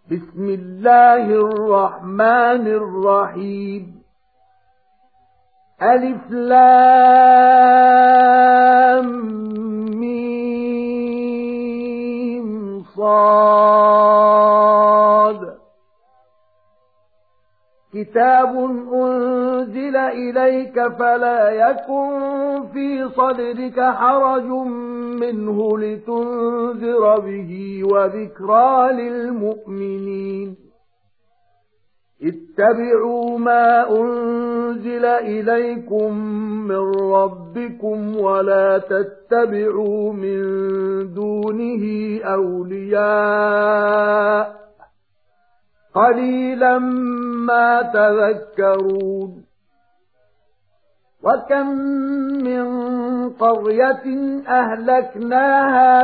بسم الله الرحمن الرحيم. ألف لام ميم صاد. كتاب أنزل إليك فلا يكن في صدرك حرج منه لتنذر به وذكرى للمؤمنين. اتبعوا ما أنزل إليكم من ربكم ولا تتبعوا من دونه أولياء قليلا ما تذكرون. وكم من قرية أهلكناها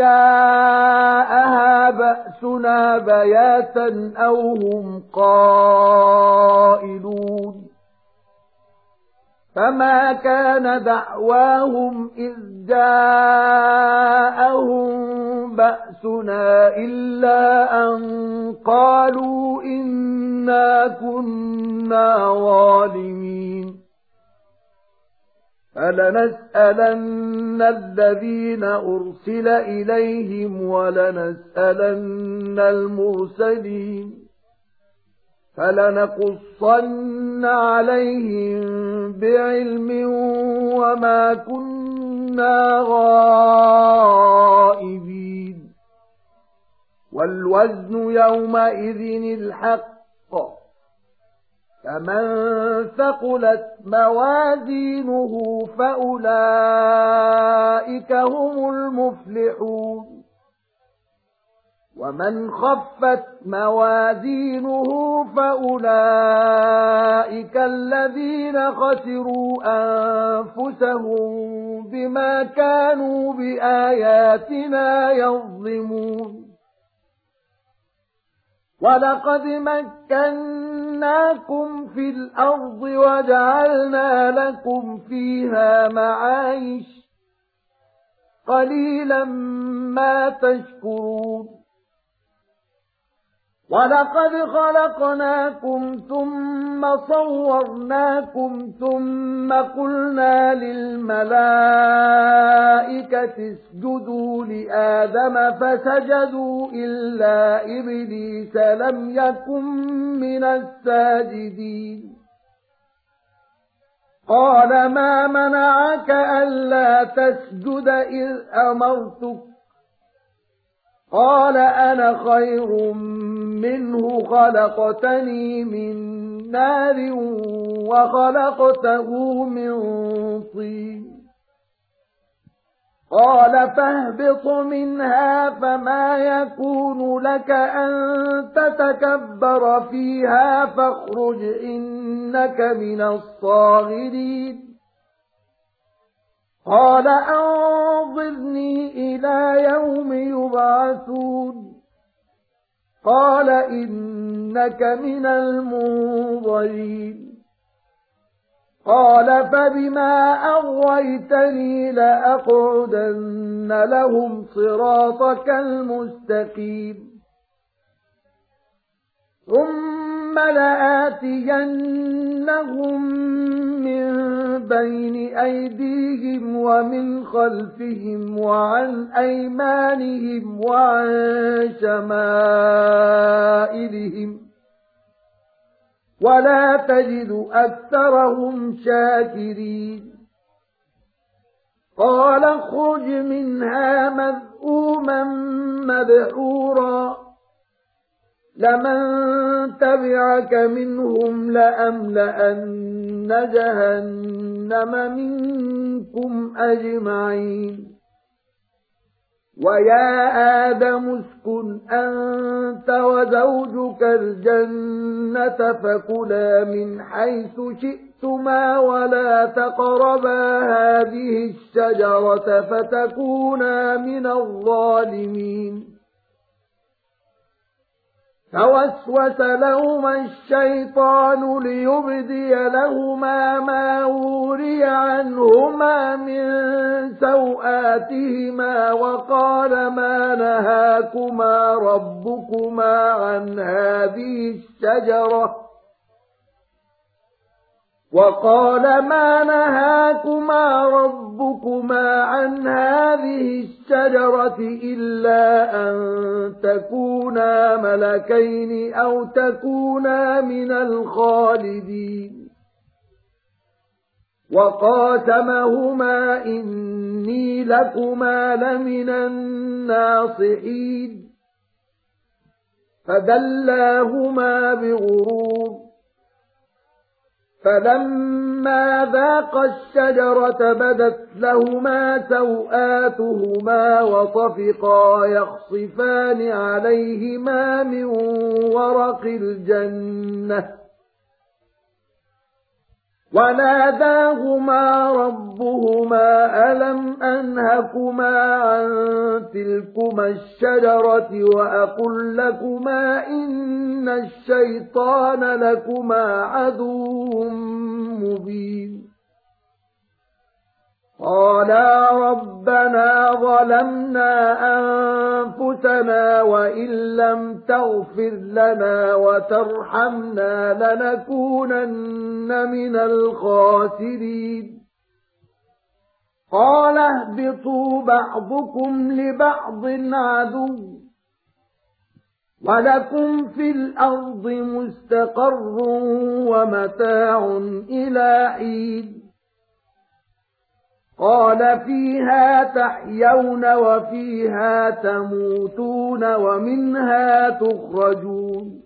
فجاءها بأسنا بياتا أو هم قائلون. فما كان دعواهم إذ جاءهم بأسنا إلا أن قالوا إنا كنا ظالمين. فلنسألن الذين أرسل إليهم ولنسألن المرسلين. فلنقصن عليهم بعلم وما كنا غائبين. والوزن يومئذ الحق. فمن ثقلت موازينه فأولئك هم المفلحون. ومن خفت موازينه فأولئك الذين خسروا أنفسهم بما كانوا بآياتنا يظلمون. ولقد مكناكم في الأرض وجعلنا لكم فيها معايش قليلا ما تشكرون. ولقد خلقناكم ثم صورناكم ثم قلنا للملائكة اسجدوا لآدم فسجدوا إلا إبليس لم يكن من الساجدين. قال ما منعك ألا تسجد إذ أمرتك؟ قال أنا خير منه خلقتني من نار وخلقته من طين. قال فاهبط منها فما يكون لك أن تتكبر فيها فاخرج إنك من الصاغرين. قال أنظرني إلى يوم يبعثون. قال إنك من المنظرين. قال فبما أغويتني لأقعدن لهم صراطك المستقيم. ثم لآتينهم من بين أيديهم ومن خلفهم وعن أيمانهم وعن شمائلهم ولا تجد أكثرهم شاكرين. قال اخرج منها مذءوما مدحورا لمن تبعك منهم لأملأن جهنم منكم أجمعين. ويا آدم اسكن أنت وزوجك الجنة فكلا من حيث شئتما ولا تقربا هذه الشجرة فتكونا من الظالمين. فوسوس لهما الشيطان ليبدي لهما ما وري عنهما من سوآتهما وقال ما نهاكما ربكما عن هذه الشجرة إلا أن تكونا ملكين أو تكونا من الخالدين وقاسمهما إني لكما لمن الناصحين فدلاهما بغرور فلما ذاقا الشجرة بدت لهما سوآتهما وطفقا يخصفان عليهما من ورق الجنة وناداهما ربهما ألم أنهكما عن تلكما الشجرة وأقل لكما إن الشيطان لكما عدو مبين قالا ربنا ظلمنا أنفسنا وإن لم تغفر لنا وترحمنا لنكونن من الخاسرين قال اهبطوا بعضكم لبعض عدو ولكم في الأرض مستقر ومتاع إلى حين قال فيها تحيون وفيها تموتون ومنها تخرجون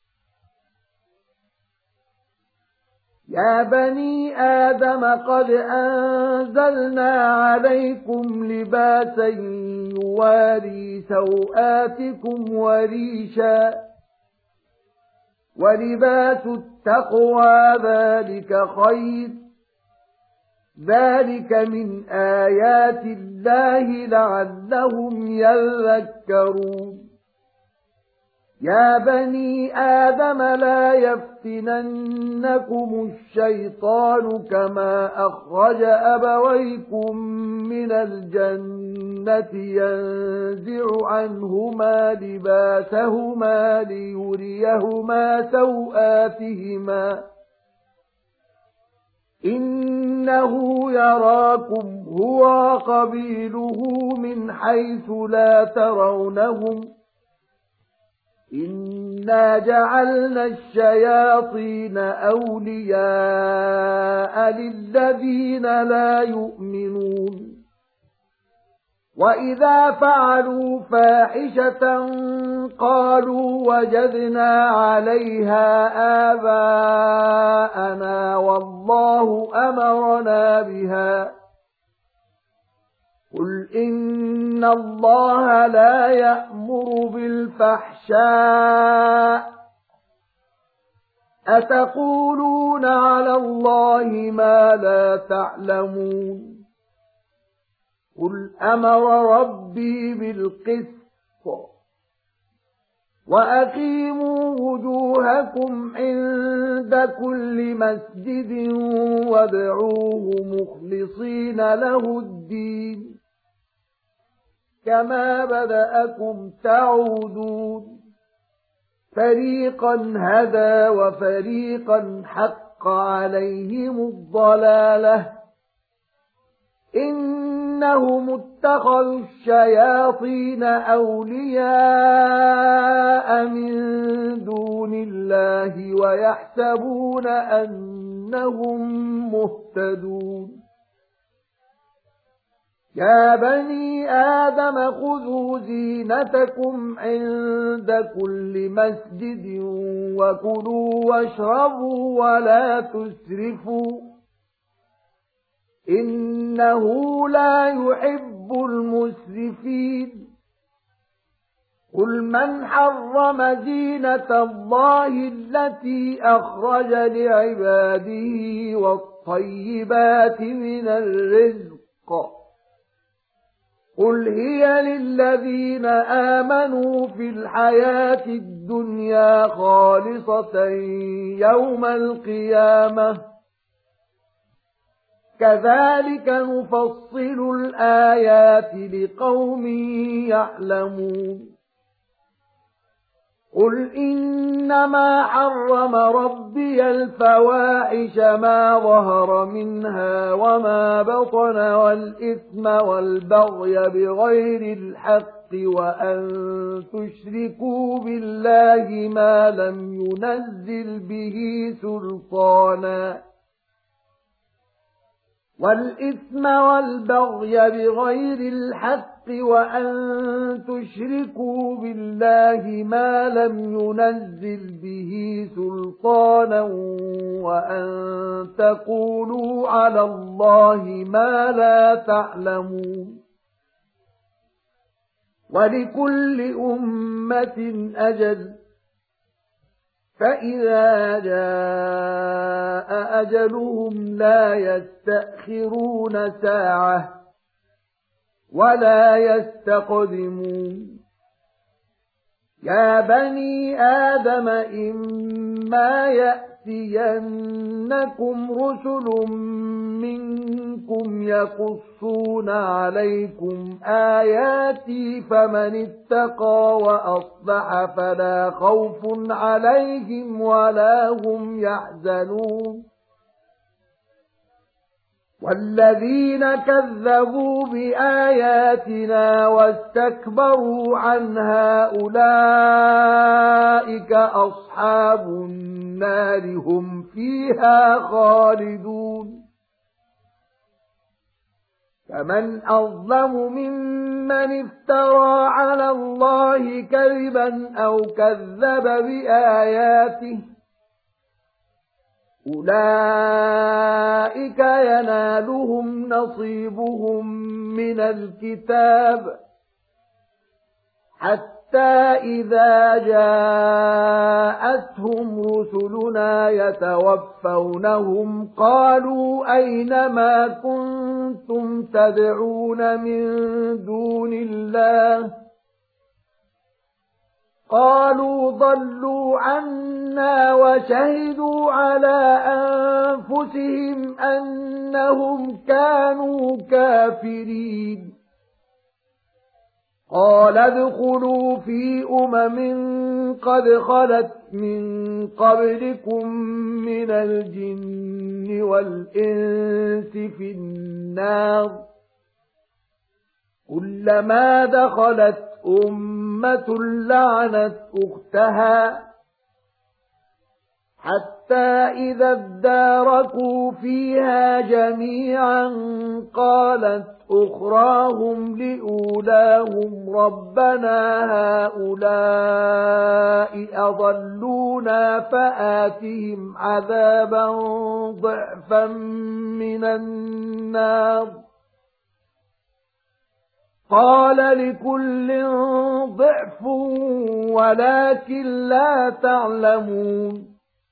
يا بني آدم قد أنزلنا عليكم لباسا يواري سوآتكم وريشا ولباس التقوى ذلك خير ذلك من آيات الله لعلهم يذكرون يا بني آدم لا يفتننكم الشيطان كما أخرج أبويكم من الجنة ينزع عنهما لباسهما ليريهما سوآتهما إنه يراكم هو وقبيله من حيث لا ترونهم إنا جعلنا الشياطين أولياء للذين لا يؤمنون وإذا فعلوا فاحشة قالوا وجدنا عليها آباءنا والله أمرنا بها قل إن الله لا يأمر بالفحشاء أتقولون على الله ما لا تعلمون قل أمر ربي بالقسط وأقيموا وجوهكم عند كل مسجد وادعوه مخلصين له الدين كما بدأكم تعودون فريقا هدى وفريقا حق عليهم الضلالة إنهم اتخذوا الشياطين أولياء من دون الله ويحسبون أنهم مهتدون يا بني آدم خذوا زينتكم عند كل مسجد وكلوا واشربوا ولا تسرفوا إنه لا يحب المسرفين قل من حرم زينة الله التي أخرج لعباده والطيبات من الرزق قل هي للذين آمنوا في الحياة الدنيا خالصة يوم القيامة كذلك نفصل الآيات لقوم يعلمون قل إنما حرم ربي الفواحش ما ظهر منها وما بطن والإثم والبغي بغير الحق وأن تشركوا بالله ما لم ينزل به سلطانا والإثم والبغي بغير الحق وأن تشركوا بالله ما لم ينزل به سلطانا وأن تقولوا على الله ما لا تعلمون ولكل أمة أجل فإذا جاء أجلهم لا يستأخرون ساعة ولا يستقدمون يا بني آدم إما يأتينكم رسل منكم يقصون عليكم آياتي فمن اتقى وأصلح فلا خوف عليهم ولا هم يحزنون والذين كذبوا بآياتنا واستكبروا عنها أولئك أصحاب النار هم فيها خالدون فمن أظلم ممن افترى على الله كذبا أو كذب بآياته أولئك ينالهم نصيبهم من الكتاب حتى إذا جاءتهم رسلنا يتوفونهم قالوا أين ما كنتم تدعون من دون الله قالوا ضلوا عنا وشهدوا على أنفسهم أنهم كانوا كافرين قال ادخلوا في قد خلت من قبلكم من الجن والإنس في النار كلما دخلت أمة لعنت أختها حتى إذا اداركوا فيها جميعا قالت أخراهم لأولاهم ربنا هؤلاء أضلونا فآتهم عذابا ضعفا من النار قال لكل ضعف ولكن لا تعلمون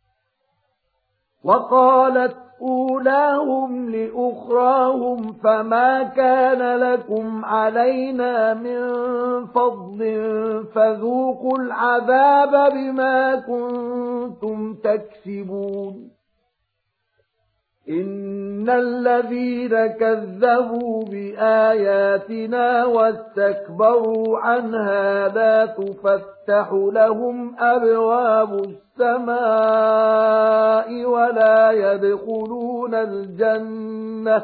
وقالت أولاهم لأخراهم فما كان لكم علينا من فضل فذوقوا العذاب بما كنتم تكسبون إن الذين كذبوا بآياتنا واستكبروا عنها لا تفتح لهم أبواب السماء ولا يدخلون الجنة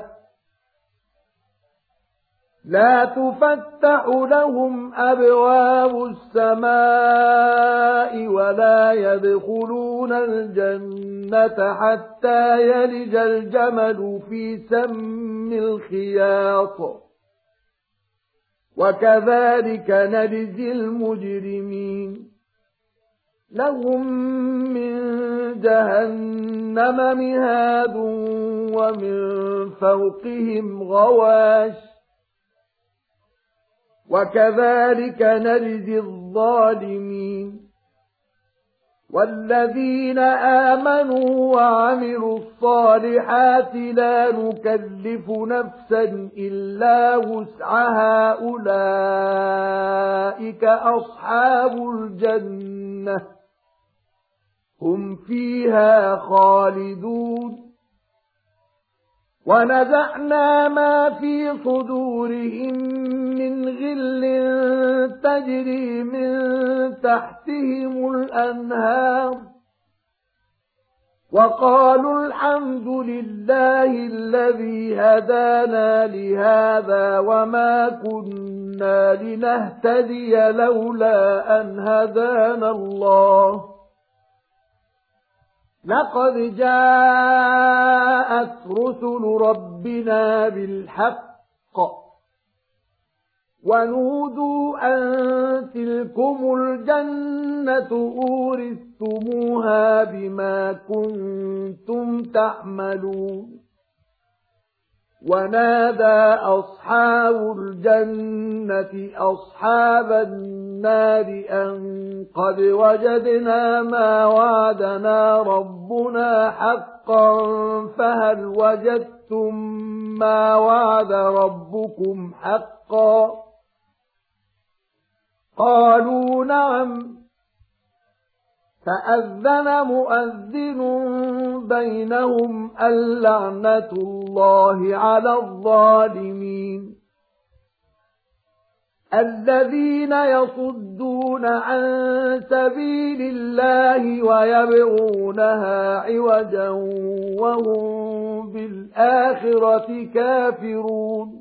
لا تفتح لهم أبواب السماء ولا يدخلون الجنة حتى يلج الجمل في سم الخياط وكذلك نجزي المجرمين لهم من جهنم مهاد ومن فوقهم غواش وكذلك نجزي الظالمين والذين آمنوا وعملوا الصالحات لا نكلف نفسا إلا وسعها أولئك أصحاب الجنة هم فيها خالدون ونزعنا ما في صدورهم من غل تجري من تحتهم الأنهار وقالوا الحمد لله الذي هدانا لهذا وما كنا لنهتدي لولا أن هدانا الله لقد جاءت رسل ربنا بالحق ونودوا أن تلكم الجنة أورثتموها بما كنتم تعملون ونادى أصحاب الجنة أصحاب النار أن قد وجدنا ما وعدنا ربنا حقا فهل وجدتم ما وعد ربكم حقا قالوا نعم فأذن مؤذن بينهم اللعنة الله على الظالمين الذين يصدون عن سبيل الله ويبغونها عوجا وهم بالآخرة كافرون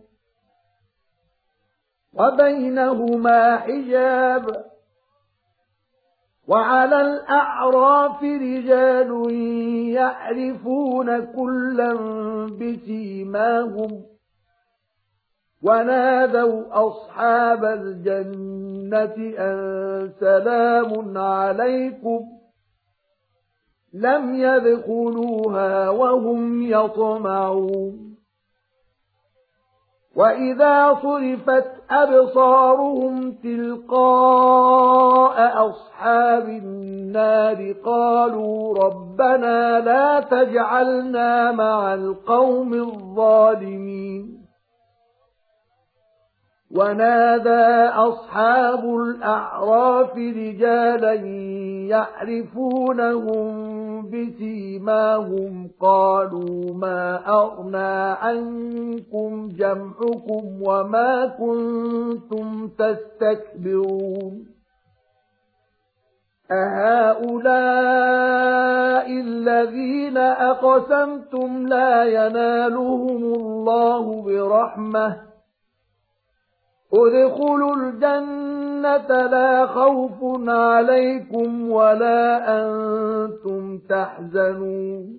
وبينهما حجاب وعلى الأعراف رجال يعرفون كلا بسيماهم ونادوا أصحاب الجنة أن سلام عليكم لم يدخلوها وهم يطمعون وإذا صرفت أبصارهم تلقاء أصحاب النار قالوا ربنا لا تجعلنا مع القوم الظالمين ونادى أصحاب الأعراف رجالا يعرفونهم بسيماهم قالوا ما أغنى عنكم جمعكم وما كنتم تستكبرون أهؤلاء الذين أقسمتم لا ينالهم الله برحمة ادخلوا الجنة لا خوف عليكم ولا أنتم تحزنون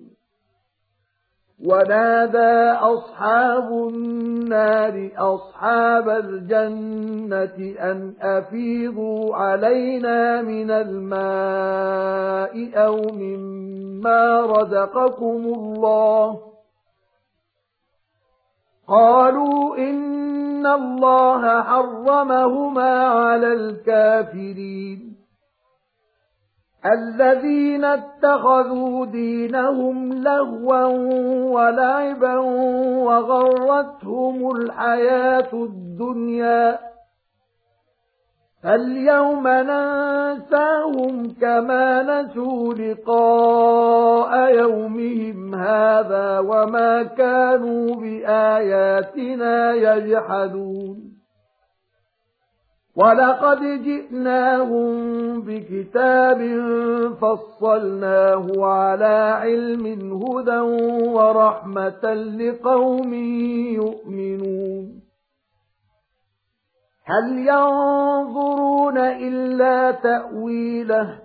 ونادى أصحاب النار أصحاب الجنة أن أفيضوا علينا من الماء أو مما رزقكم الله قالوا إن الله حرمهما على الكافرين الذين اتخذوا دينهم لهوا ولعبا وغرتهم الحياة الدنيا فاليوم ننساهم كما نسوا لقاء يومهم هذا وما كانوا بآياتنا يجحدون ولقد جئناهم بكتاب فصلناه على علم هدى ورحمة لقوم يؤمنون هل ينظرون إلا تأويله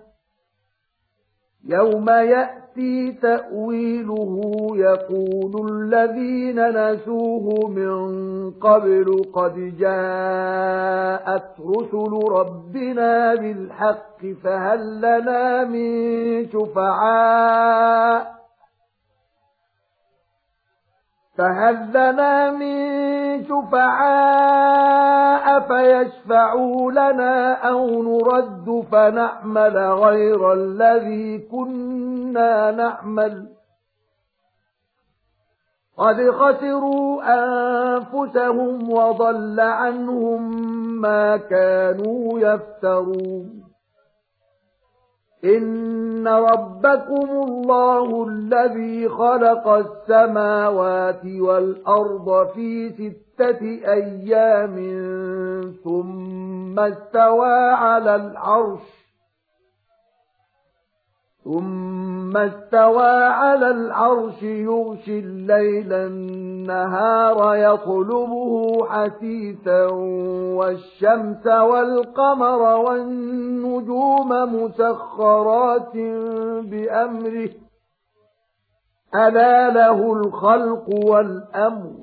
يوم يأتي تأويله يقول الذين نسوه من قبل قد جاءت رسل ربنا بالحق فهل لنا من شفعاء فيشفعوا لنا أو نرد فنعمل غير الذي كنا نعمل قد خسروا أنفسهم وضل عنهم ما كانوا يفترون إن ربكم الله الذي خلق السماوات والأرض في 6 أيام ثم استوى على العرش يغشي الليل النهار يطلبه حثيثا والشمس والقمر والنجوم مسخرات بأمره ألا له الخلق والأمر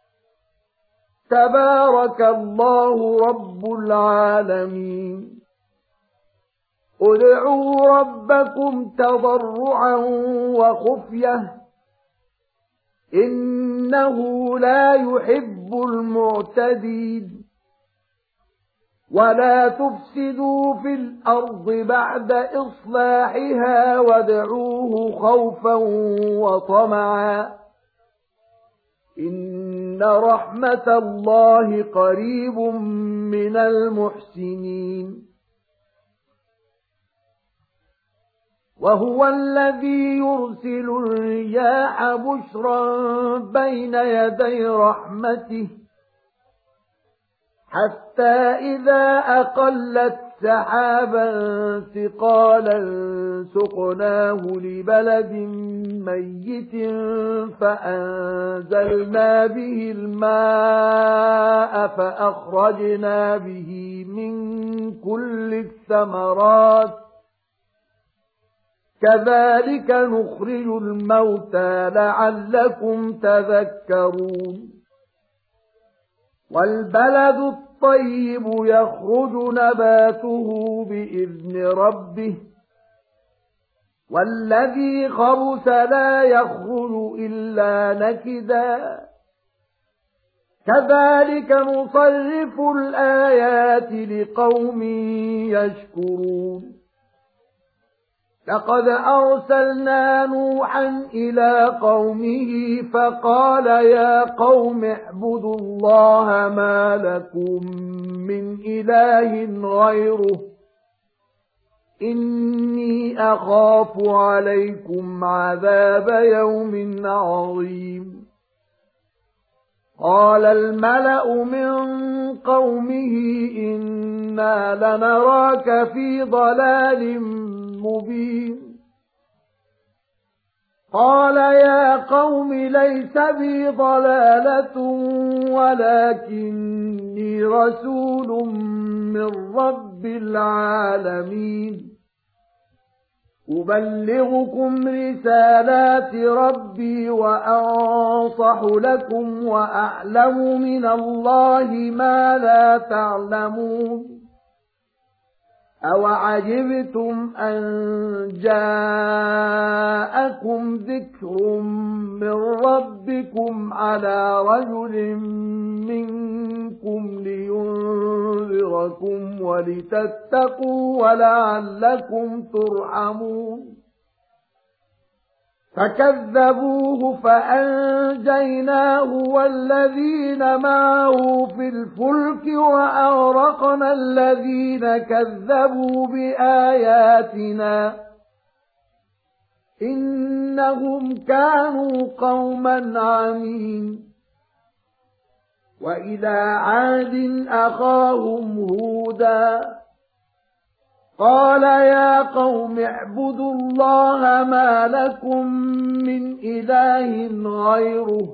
تبارك الله رب العالمين ادعوا ربكم تضرعا وخفية إنه لا يحب المعتدين ولا تفسدوا في الأرض بعد إصلاحها وادعوه خوفا وطمعا إن رحمة الله قريب من المحسنين وهو الذي يرسل الرياح بشرا بين يدي رحمته حتى إذا أقلت سحابا ثقالا سقناه لبلد ميت فأنزلنا به الماء فأخرجنا به من كل الثمرات كذلك نخرج الموتى لعلكم تذكرون والبلد الطيب يخرج نباته بإذن ربه والذي خبث لا يخرج إلا نكدا كذلك نصرف الآيات لقوم يشكرون لقد أرسلنا نوحا إلى قومه فقال يا قوم اعبدوا الله ما لكم من إله غيره إني أخاف عليكم عذاب يوم عظيم قال الملأ من قومه إنا لنراك في ضلال مبين قال يا قوم ليس بي ضلالة ولكني رسول من رب العالمين أبلغكم رسالات ربي وأنصح لكم وأعلم من الله ما لا تعلمون أوعجبتم أن جاءكم ذكر من ربكم على رجل منكم لينذركم ولتتقوا ولعلكم ترحمون فكذبوه فأنجيناه والذين معه في الفلك وأغرقنا الذين كذبوا بآياتنا إنهم كانوا قوما عمين وإلى عاد أخاهم هودا قال يا قوم اعبدوا الله ما لكم من إله غيره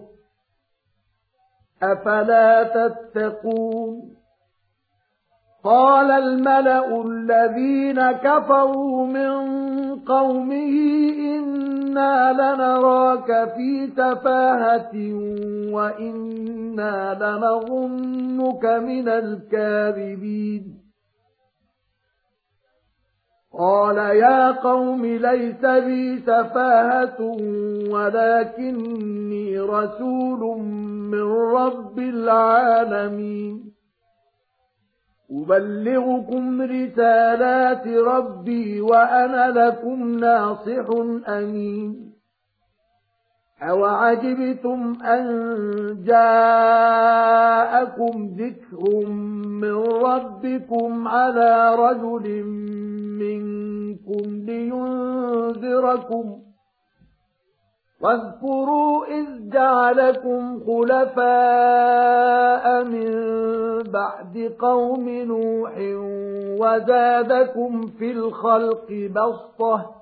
أفلا تتقون قال الملأ الذين كفروا من قومه إنا لنراك في سفاهة وإنا لنظنك من الكاذبين قال يا قوم ليس بي سفاهة ولكني رسول من رب العالمين أبلغكم رسالات ربي وأنا لكم ناصح أمين أوعجبتم أن جاءكم ذكر من ربكم على رجل منكم لينذركم واذكروا إذ جعلكم خلفاء من بعد قوم نوح وزادكم في الخلق بسطة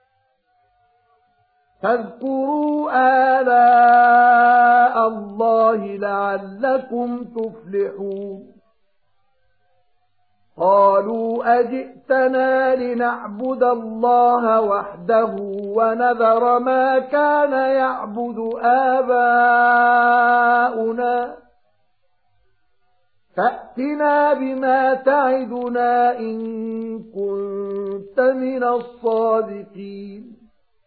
فاذكروا آلاء الله لعلكم تفلحون قالوا أجئتنا لنعبد الله وحده ونذر ما كان يعبد آباؤنا فأتنا بما تعدنا إن كنت من الصادقين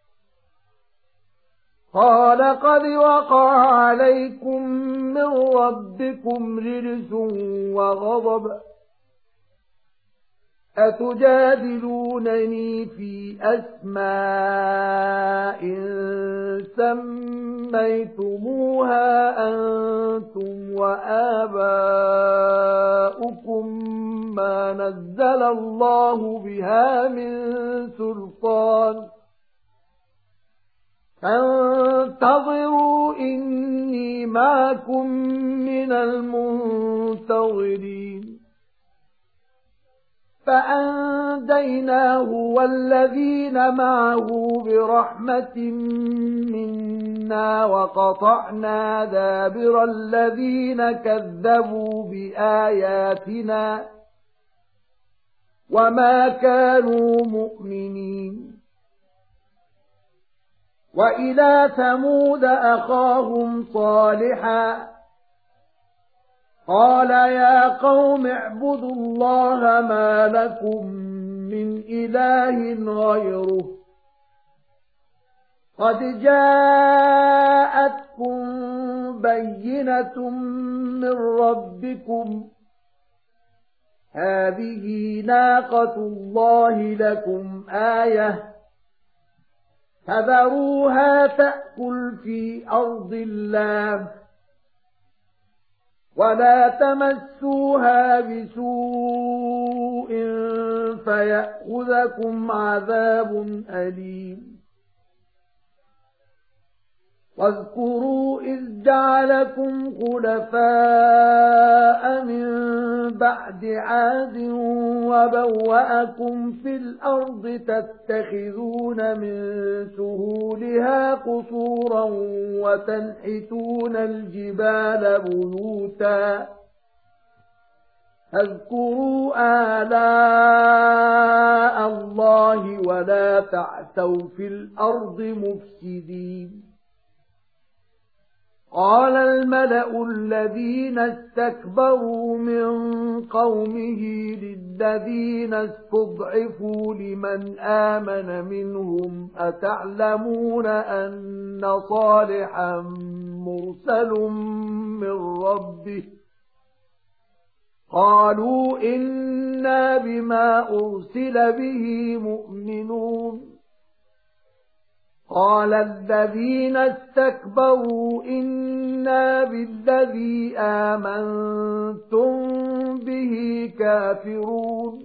قال قد وقع عليكم من ربكم رجس وغضب أتجادلونني في أسماء سميتموها أنتم وآباؤكم ما نزل الله بها من سلطان فانتظروا إني معكم من المنتظرين فأنجيناه والذين معه برحمة منا وقطعنا دابر الذين كذبوا بآياتنا وما كانوا مؤمنين وإلى ثمود أخاهم صالحا قال يا قوم اعبدوا الله ما لكم من إله غيره قد جاءتكم بينة من ربكم هذه ناقة الله لكم آية فذروها تأكل في أرض الله ولا تمسوها بسوء فيأخذكم عذاب أليم واذكروا إذ جعلكم خلفاء من بعد عاد وبوأكم في الأرض تتخذون من سهولها قصورا وتنحتون الجبال بيوتا فاذكروا آلاء الله ولا تعثوا في الأرض مفسدين قال الملأ الذين استكبروا من قومه للذين استضعفوا لمن آمن منهم أتعلمون أن صالحا مرسل من ربه قالوا إنا بما أرسل به مؤمنون قال الذين استكبروا إنا بالذي آمنتم به كافرون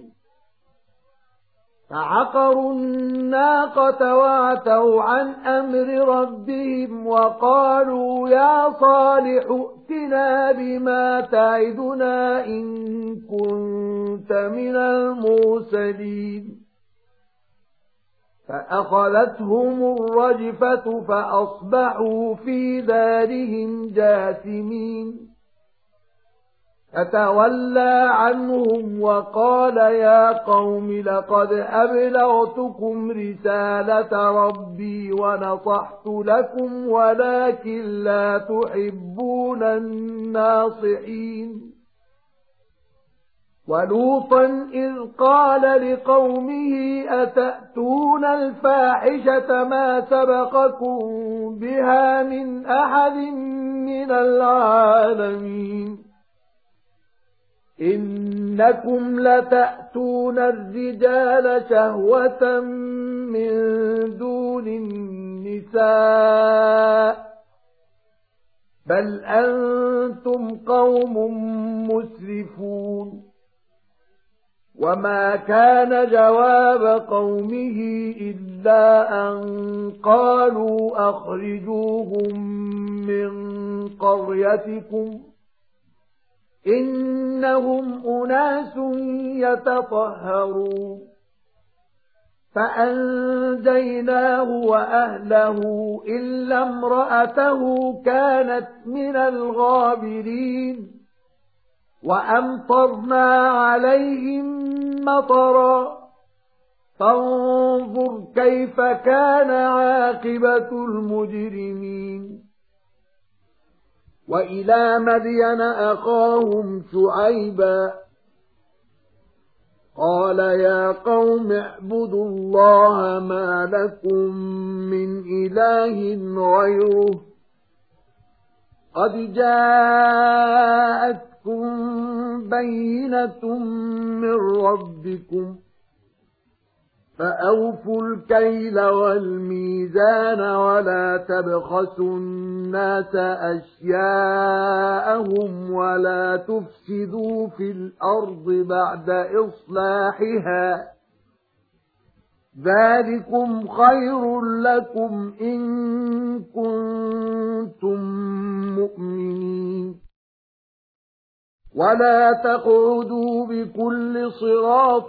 فعقروا الناقة وعتوا عن أمر ربهم وقالوا يا صالح ائتنا بما تعدنا إن كنت من المرسلين فأخذتهم الرجفة فأصبحوا في دارهم جاثمين فتولى عنهم وقال يا قوم لقد أبلغتكم رسالة ربي ونصحت لكم ولكن لا تحبون الناصحين ولوطا إذ قال لقومه أتأتون الفاحشة ما سبقكم بها من أحد من العالمين إنكم لتأتون الرجال شهوة من دون النساء بل أنتم قوم مسرفون وما كان جواب قومه إلا أن قالوا أخرجوهم من قريتكم إنهم أناس يتطهرون فأنجيناه وأهله إلا امرأته كانت من الغابرين وأمطرنا عليهم مطرا فانظر كيف كان عاقبة المجرمين وإلى مدين أخاهم شعيبا قال يا قوم اعبدوا الله ما لكم من إله غيره قد جاءتكم بينة من ربكم فأوفوا الكيل والميزان ولا تبخسوا الناس أشياءهم ولا تفسدوا في الأرض بعد إصلاحها ذلكم خير لكم إن كنتم مؤمنين ولا تقعدوا بكل صراط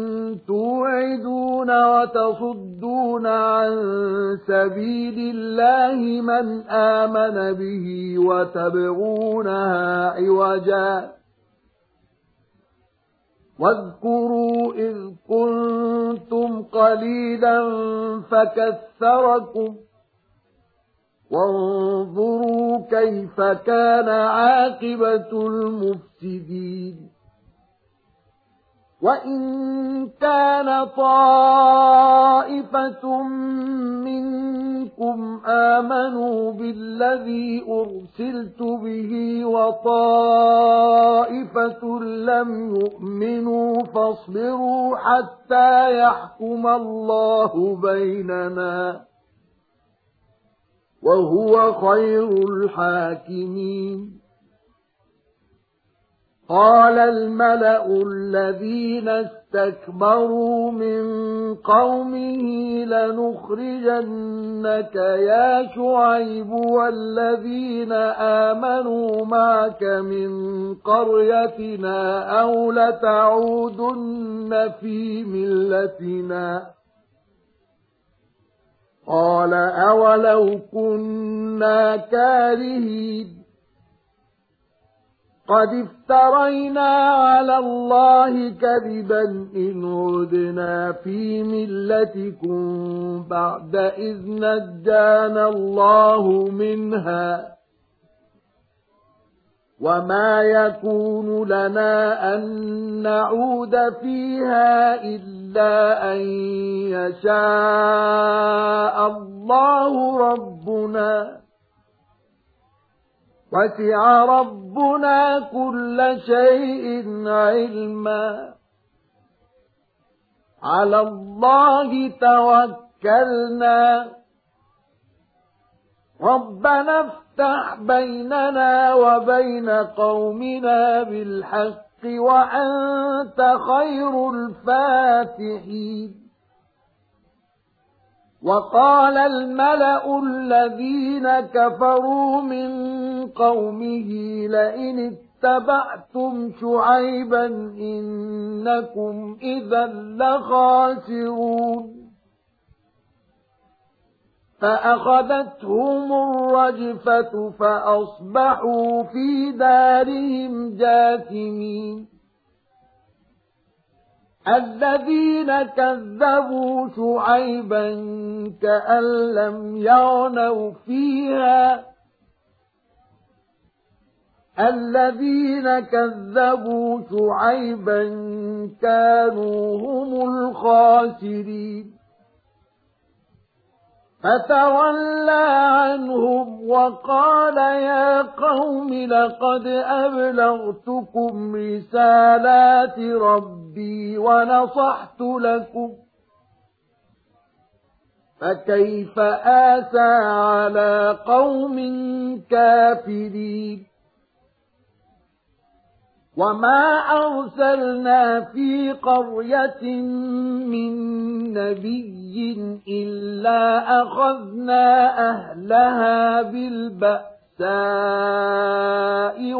توعدون وتصدون عن سبيل الله من آمن به وتبغونها عوجا واذكروا إذ كنتم قليلا فكثركم وانظروا كيف كان عاقبة المفسدين وإن كان طائفة منكم آمنوا بالذي أرسلت به وطائفة لم يؤمنوا فاصبروا حتى يحكم الله بيننا وهو خير الحاكمين قال الملأ الذين استكبروا من قومه لنخرجنك يا شعيب والذين آمنوا معك من قريتنا أو لتعودن في ملتنا قال أولو كنا كارهين قد افترينا على الله كذبا إن عدنا في ملتكم بعد إذ نجانا الله منها وما يكون لنا أن نعود فيها إلا أن يشاء الله ربنا وسع ربنا كل شيء علما على الله توكلنا ربنا افتح بيننا وبين قومنا بالحق وأنت خير الفاتحين وقال الملأ الذين كفروا من قومه لئن اتبعتم شعيبا إنكم إذا لخاسرون فأخذتهم الرجفة فأصبحوا في دارهم جاثمين الذين كذبوا شعيبا كأن لم يغنوا فيها الذين كذبوا شعيبا كانوا هم الخاسرين فتولى عنهم وقال يا قوم لقد أبلغتكم رسالات ربي ونصحت لكم فكيف آسى على قوم كافرين وما أرسلنا في قرية من نبي إلا أخذنا أهلها بالبأساء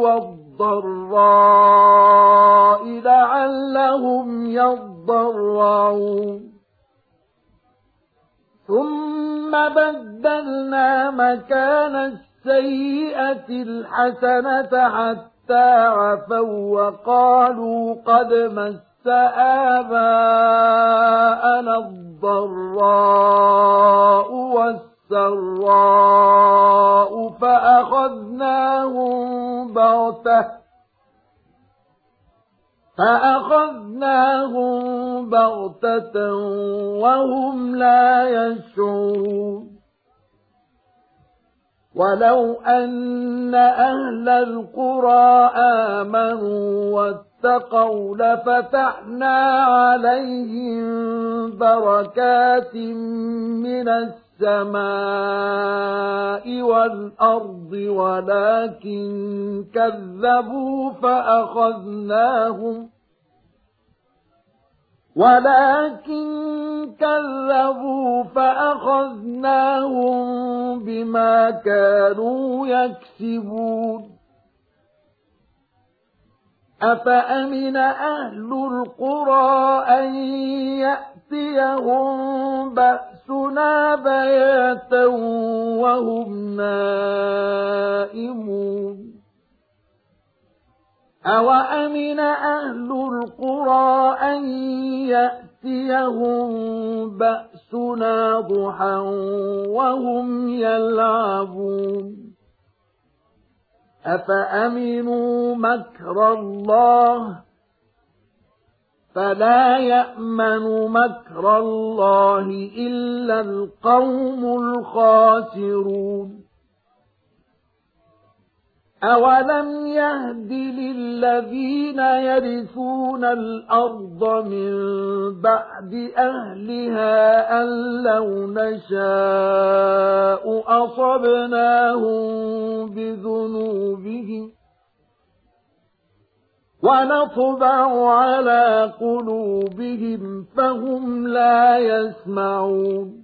والضراء لعلهم يضرعون ثم بدلنا مكان السيئة الحسنة حتى عفوا وقالوا قد مس آباءنا الضراء والسراء فأخذناهم بغتة وهم لا يشعرون ولو أن أهل القرى آمنوا واتقوا لفتحنا عليهم بركات من السماء والأرض ولكن كذبوا فأخذناهم بما كانوا يكسبون أفأمن أهل القرى أن يأتيهم بأسنا بياتا وهم نائمون أوأمن أهل القرى أن يأتيهم بأسنا ضحى وهم يلعبون أفأمنوا مكر الله فلا يأمن مكر الله إلا القوم الخاسرون أولم يهد للذين يرثون الأرض من بعد أهلها أن لو نشاء أصبناهم بذنوبهم ونطبع على قلوبهم فهم لا يسمعون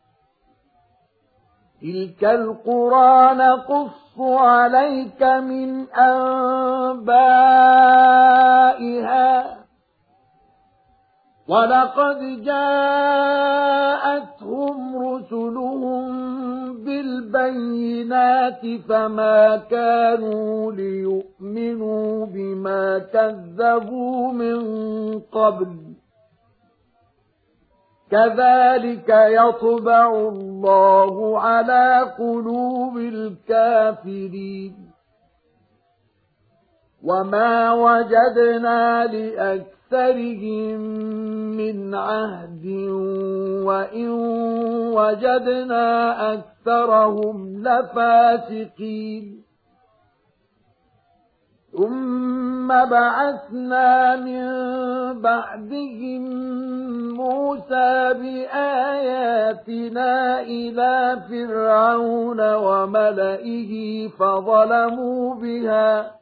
تلك القرى نقص عليك من أنبائها ولقد جاءتهم رسلهم بالبينات فما كانوا ليؤمنوا بما كذبوا من قبل كذلك يطبع الله على قلوب الكافرين وما وجدنا لأكثرهم من عهد وإن وجدنا أكثرهم لفاسقين ثم بعثنا من بعدهم موسى بآياتنا إلى فرعون وملئه فظلموا بها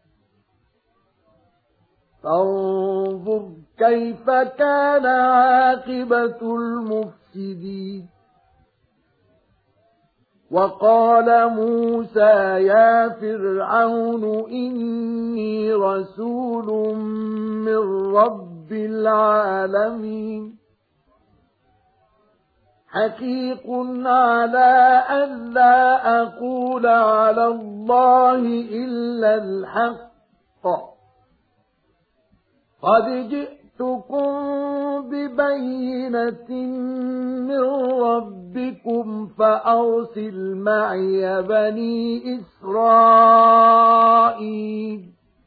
فانظر كيف كان عاقبة المفسدين وقال موسى يا فرعون إني رسول من رب العالمين حقيق على أن لا أقول على الله إلا الحق قد جئت جئتكم ببينة من ربكم فأرسل معي بني إسرائيل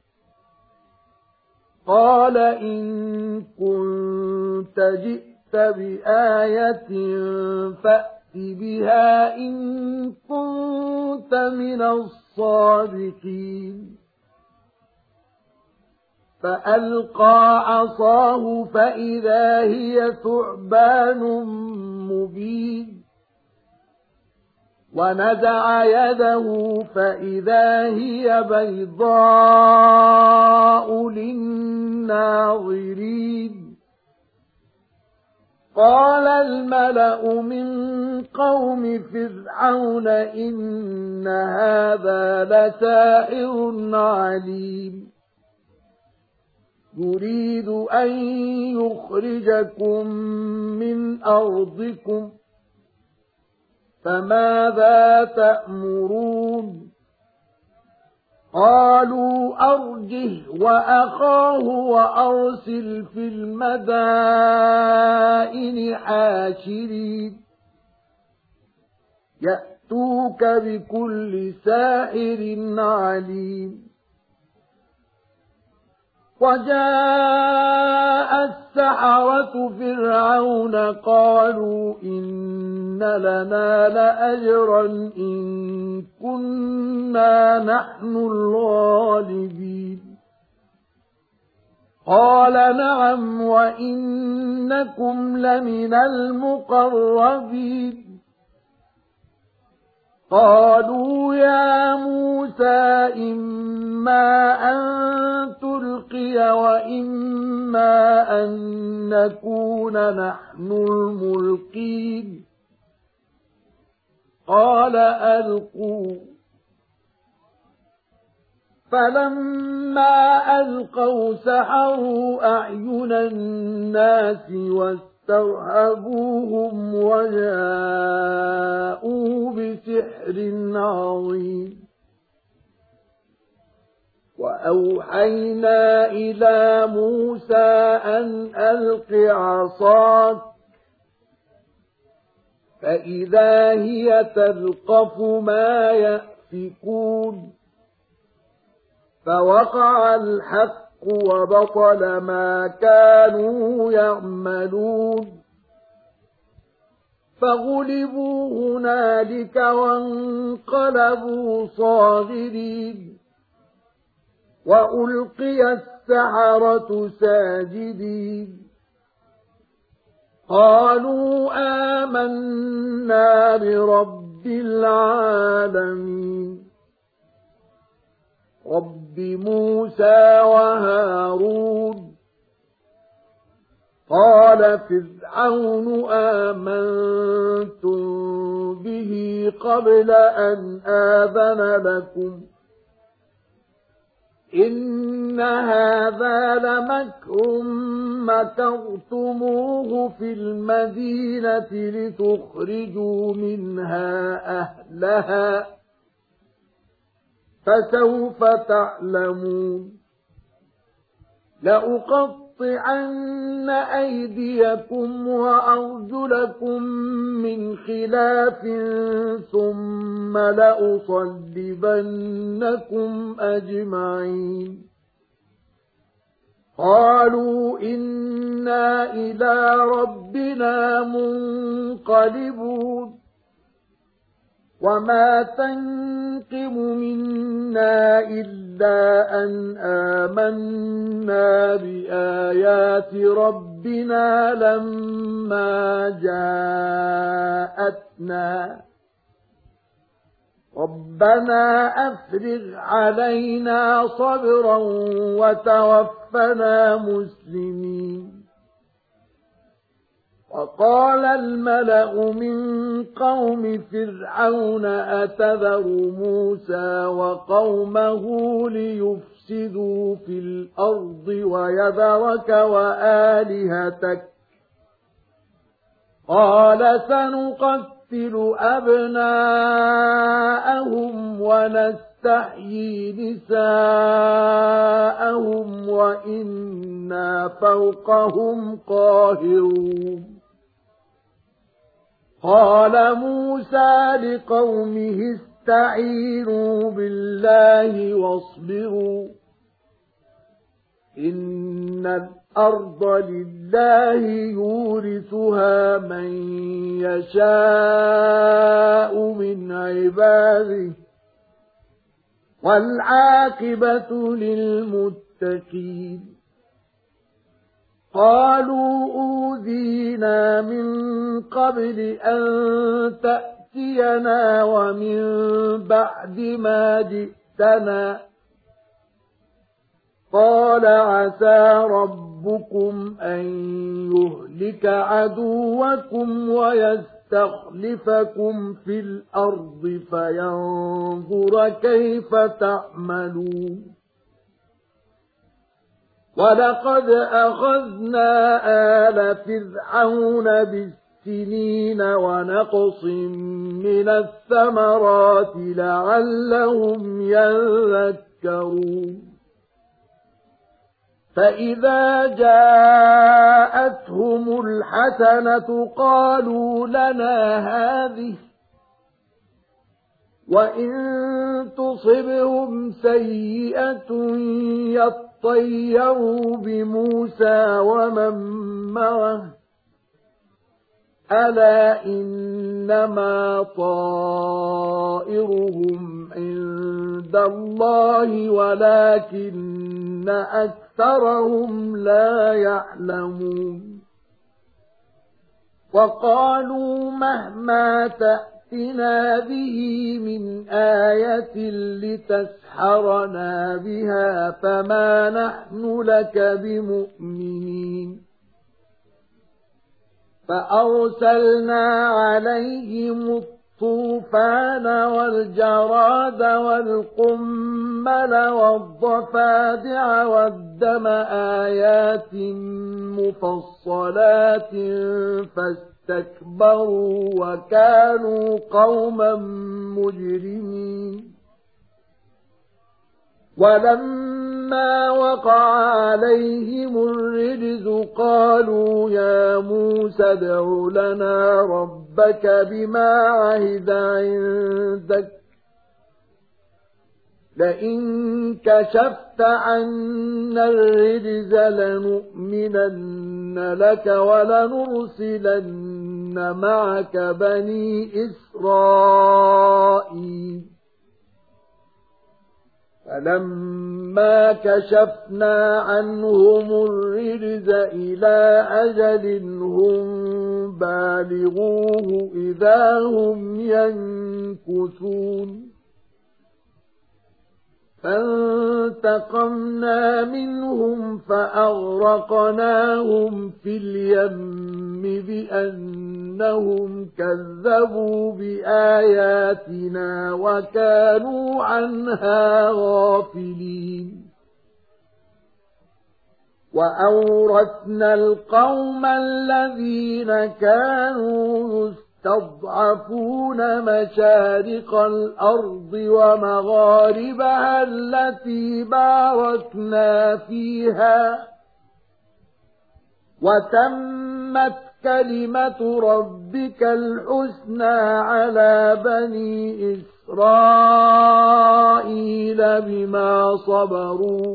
قال إن كنت جئت بآية فأت بها إن كنت من الصادقين فألقى عصاه فإذا هي ثعبان مبين ونزع يده فإذا هي بيضاء للناظرين قال الملأ من قوم فرعون إن هذا لساحر عليم يريد أن يخرجكم من أرضكم فماذا تأمرون قالوا أرجه وأخاه وأرسل في المدائن حاشرين يأتوك بكل ساحر عليم وجاء السحرة فرعون قالوا إن لنا لأجرا إن كنا نحن الغالبين قال نعم وإنكم لمن المقربين قالوا يا موسى إما أن تلقي وإما أن نكون نحن الملقين قال ألقوا فلما ألقوا سحروا أعين الناس واسترهبوهم وجاءوا بسحر عظيم وأوحينا إلى موسى أن ألق عصاك فإذا هي تلقف ما يأفكون فوقع الحق وبطل ما كانوا يعملون فغلبوا هنالك وانقلبوا صاغرين وألقي السحرة ساجدين قالوا آمنا برب العالمين رب موسى وهارون قال فرعون آمنتم به قبل أن آذن لكم إن هذا لمكر مكرتموه في المدينة لتخرجوا منها أهلها فسوف تعلمون لأقطعن أيديكم وأرجلكم من خلاف ثم لأصلبنكم أجمعين قالوا إنا إلى ربنا منقلبون وما تنقم منا إلا أن آمنا بآيات ربنا لما جاءتنا ربنا أفرغ علينا صبرا وتوفنا مسلمين وقال الملأ من قوم فرعون أتذر موسى وقومه ليفسدوا في الأرض ويذرك وآلهتك قال سنقتل نقتل أبناءهم ونستحيي نساءهم وإنا فوقهم قاهرون قال موسى لقومه استعينوا بالله واصبروا إن الأرض لله يورثها من يشاء من عباده والعاقبة للمتقين قالوا أوذينا من قبل أن تأتينا ومن بعد ما جئتنا قال عسى ربكم أن يهلك عدوكم ويستخلفكم في الأرض فينظر كيف تعملون ولقد أخذنا آل فرعون بالسنين ونقص من الثمرات لعلهم يذكرون فإذا جاءتهم الحسنة قالوا لنا هذه وإن تصبهم سيئة يطيروا بموسى ومن معه ألا إنما طائرهم عند الله ولكن أكثرهم لا يعلمون وقالوا مهما تأتنا به من آية لتسحرنا بها فما نحن لك بمؤمنين فأرسلنا عليهم الطوفان والجراد والقمل والضفادع والدم آيات مفصلات فاستكبروا وكانوا قوما مجرمين ولما وقع عليهم الرجز قالوا يا موسى ادع لنا ربك بما عهد عندك لئن كشفت عنا الرجز لنؤمنن لك ولنرسلن معك بني إسرائيل فلما كشفنا عنهم الرجز إلى أجل هم بالغوه إذا هم ينكثون فانتقمنا منهم فأغرقناهم في اليم بأنهم كذبوا بآياتنا وكانوا عنها غافلين وأورثنا القوم الذين كانوا يستضعفون مشارق الأرض ومغاربها التي باركنا فيها وتمت كلمة ربك الحسنى على بني إسرائيل بما صبروا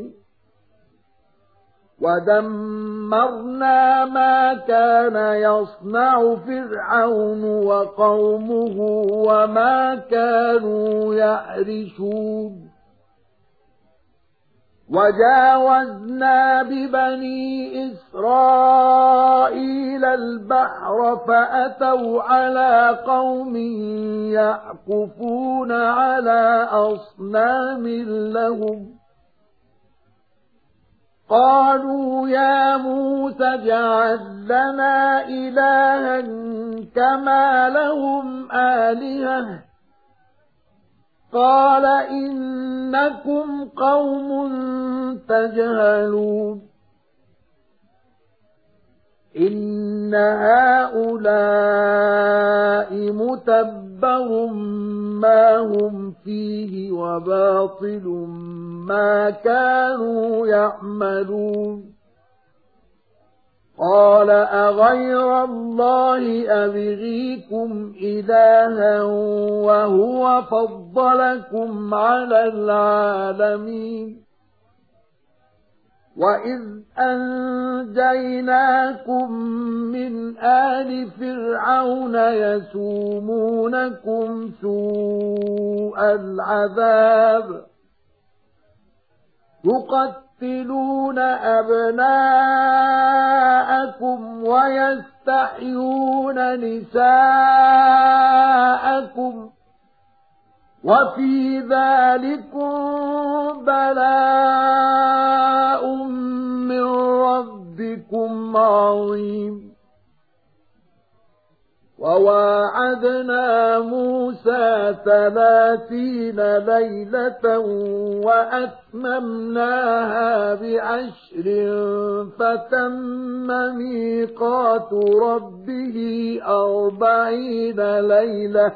ودمرنا ما كان يصنع فرعون وقومه وما كانوا يعرشون وجاوزنا ببني إسرائيل البحر فأتوا على قوم يعكفون على أصنام لهم قالوا يا موسى اجعل لنا إلها كما لهم آلهة قال إنكم قوم تجهلون إن هؤلاء مُتَبَّرٌ مَا هُمْ فِيهِ وَبَاطِلٌ مَا كَانُوا يَعْمَلُونَ قَالَ أَغَيْرَ اللَّهِ أَبْغِيكُمْ إِلَٰهًا وَهُوَ فَضَّلَكُمْ عَلَى الْعَالَمِينَ وَإِذْ أَنْجَيْنَاكُمْ مِنْ آلِ فِرْعَوْنَ يَسُومُونَكُمْ سُوءَ الْعَذَابِ يُقَتِّلُونَ أَبْنَاءَكُمْ وَيَسْتَحْيُونَ نِسَاءَكُمْ وَفِي ذَلِكُمْ بَلَاءٌ مِّن رَّبِّكُمْ عَظِيمٌ وَوَاعَدْنَا مُوسَى 30 لَيْلَةً وَأَتْمَمْنَاهَا ب10 فَتَمَّ مِيقَاتُ رَبِّهِ 40 لَيْلَةً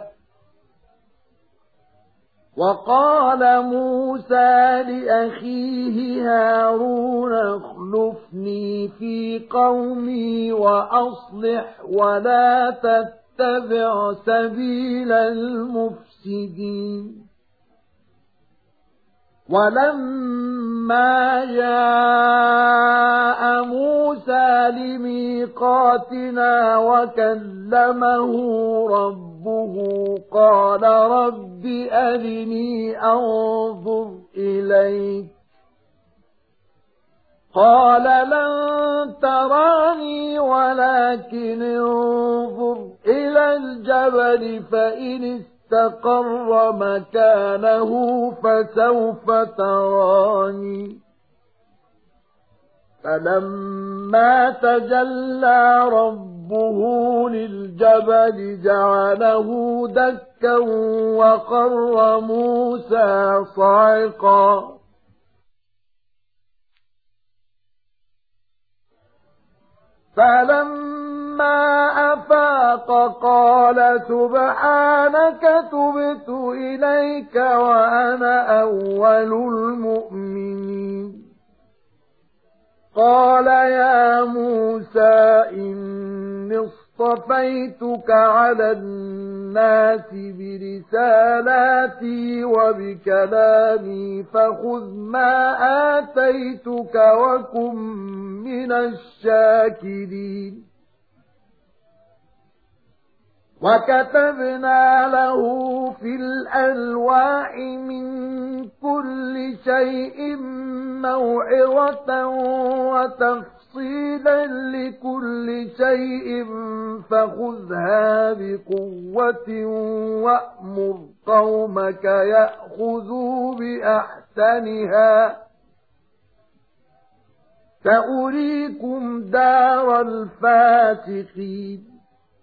وَقَالَ مُوسَى لِأَخِيهِ هَارُونَ اخْلُفْنِي فِي قَوْمِي وَأَصْلِحْ وَلَا تَتَّبِعْ سَبِيلَ الْمُفْسِدِينَ وَلَمَّا جَاءَ مُوسَى لِمِيقَاتِنَا وَكَلَّمَهُ رَبُّهُ قَالَ رَبِّ أَرِنِي أَنظُرْ إِلَيْكَ قَالَ لَن تَرَانِي وَلَكِنِ انظُرْ إِلَى الْجَبَلِ فَإِنِ اسْتَقَرَّ مَكَانَهُ فَسَوْفَ تَرَانِي فَلَمَّا تَجَلَّى رَبُّهُ لِلْجَبَلِ جَعَلَهُ دَكًّا وَخَرَّ مُوسَى صَعِقًا فَلَمَّا أَفَاقَ قَالَ سُبْحَانَكَ تُبْتُ إِلَيْكَ وَأَنَا أَوَّلُ الْمُؤْمِنِينَ قَالَ يَا مُوسَى إِنِّي اصْطَفَيْتُكَ عَلَى النَّاسِ بِرِسَالَاتِي وَبِكَلَامِي فَخُذْ مَا آتَيْتُكَ وَكُن مِّنَ الشَّاكِرِينَ وَكَتَبْنَا لَهُ فِي الْأَلْوَاحِ مِنْ كُلِّ شَيْءٍ مَوْعِظَةً وَتَفْصِيلًا لِكُلِّ شَيْءٍ فَخُذْهَا بِقُوَّةٍ وَأْمُرْ قَوْمَكَ يَأْخُذُوا بِأَحْسَنِهَا سَأُرِيكُمْ دَارَ الْفَاسِقِينَ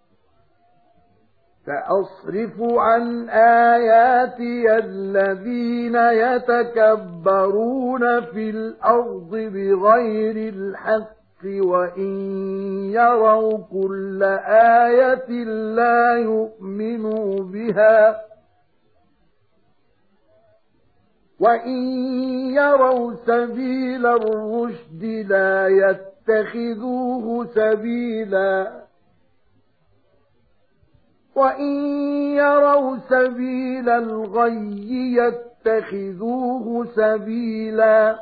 سَأَصْرِفُ عَنْ آيَاتِيَ الَّذِينَ يَتَكَبَّرُونَ فِي الْأَرْضِ بِغَيْرِ الْحَقِّ وَإِنْ يَرَوْا كُلَّ آيَةٍ لَا يُؤْمِنُوا بِهَا وَإِنْ يَرَوْا سَبِيلَ الرُّشْدِ لَا يَتَّخِذُوهُ سَبِيلًا وَإِنْ يَرَوْا سَبِيلَ الْغَيِّ يَتَّخِذُوهُ سَبِيلًا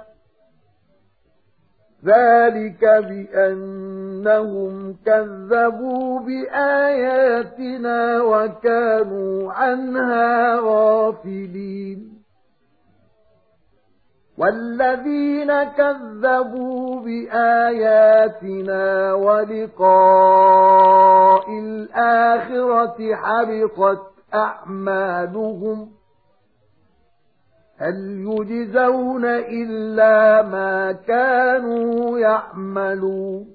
ذَلِكَ بِأَنَّهُمْ كَذَّبُوا بِآيَاتِنَا وَكَانُوا عَنْهَا غَافِلِينَ وَالَّذِينَ كَذَّبُوا بِآيَاتِنَا وَلِقَاءِ الْآخِرَةِ حَبِطَتْ أَعْمَالُهُمْ هَلْ يُجْزَوْنَ إِلَّا مَا كَانُوا يَعْمَلُونَ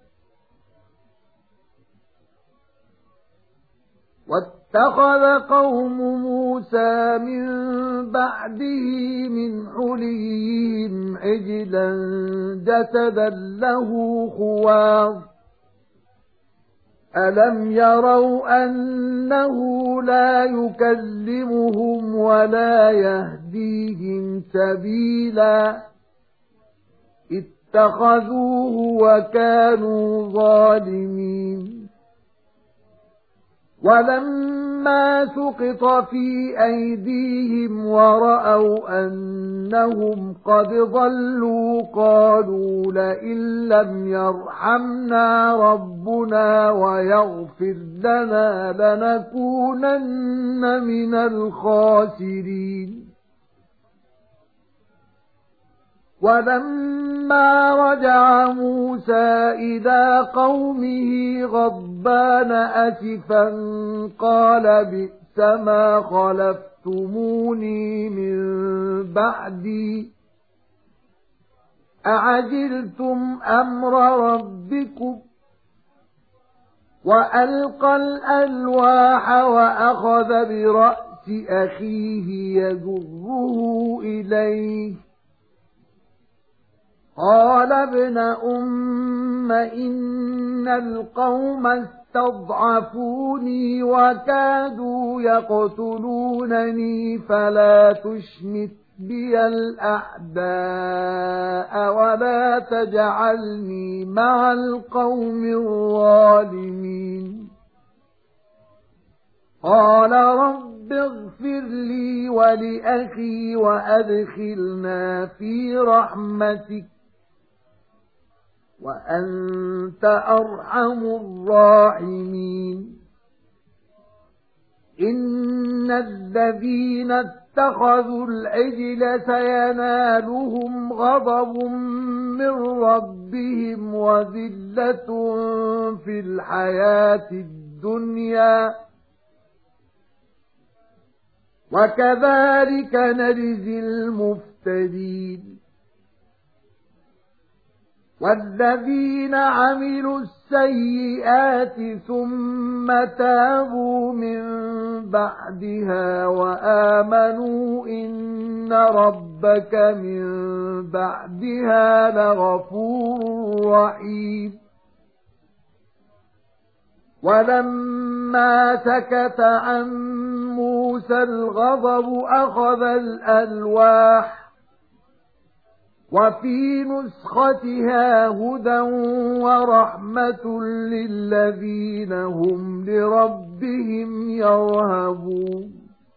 وَاتَّخَذَ قَوْمُ مُوسَى مِن بَعْدِهِ مِنْ حُلِيِّهِمْ عِجْلًا جَسَدًا لَّهُ خُوَارٌ أَلَمْ يَرَوْا أَنَّهُ لَا يُكَلِّمُهُمْ وَلَا يَهْدِيهِمْ سَبِيلًا اتَّخَذُوهُ وَكَانُوا ظَالِمِينَ وَلَمَّا سُقِطَ فِي أَيْدِيهِمْ وَرَأَوْا أَنَّهُمْ قَدْ ضَلُّوا قَالُوا لَئِن لَّمْ يَرْحَمْنَا رَبُّنَا وَيَغْفِرْ لَنَا لَنَكُونَنَّ مِنَ الْخَاسِرِينَ وَلَمَّا رَجَعَ مُوسَى إِلَى قَوْمِهِ غَضْبَانَ أَسِفًا قَالَ بِئْسَمَا خَلَفْتُمُونِي مِن بَعْدِي أَعَجِلْتُمْ أَمْرَ رَبِّكُمْ وَأَلْقَى الْأَلْوَاحَ وَأَخَذَ بِرَأْسِ أَخِيهِ يَجُرُّهُ إِلَيْهِ قَالَ ابْنَ أُمَّ إِنَّ الْقَوْمَ اسْتَضْعَفُونِي وَكَادُوا يَقْتُلُونَنِي فَلَا تُشْمِتْ بِيَ الْأَعْدَاءَ وَلَا تَجْعَلْنِي مَعَ الْقَوْمِ الظَّالِمِينَ قَالَ رَبِّ اغْفِرْ لِي وَلِأَخِي وَأَدْخِلْنَا فِي رَحْمَتِكَ وَأَنْتَ أَرْحَمُ الرَّاحِمِينَ إِنَّ الَّذِينَ اتَّخَذُوا الْعِجْلَ سَيَنَالُهُمْ غَضَبٌ مِّن رَّبِّهِمْ وَذِلَّةٌ فِي الْحَيَاةِ الدُّنْيَا وَكَذَلِكَ نَجْزِي الْمُفْتَرِينَ وَالَّذِينَ عَمِلُوا السَّيِّئَاتِ ثُمَّ تَابُوا مِن بَعْدِهَا وَآمَنُوا إِنَّ رَبَّكَ مِن بَعْدِهَا لَغَفُورٌ رَّحِيمٌ وَلَمَّا سَكَتَ عَن مُوسَى الْغَضَبُ أَخَذَ الْأَلْوَاحَ وَفِي نُسْخَتِهَا هُدًى وَرَحْمَةٌ لِّلَّذِينَ هُمْ لِرَبِّهِمْ يَرْهَبُونَ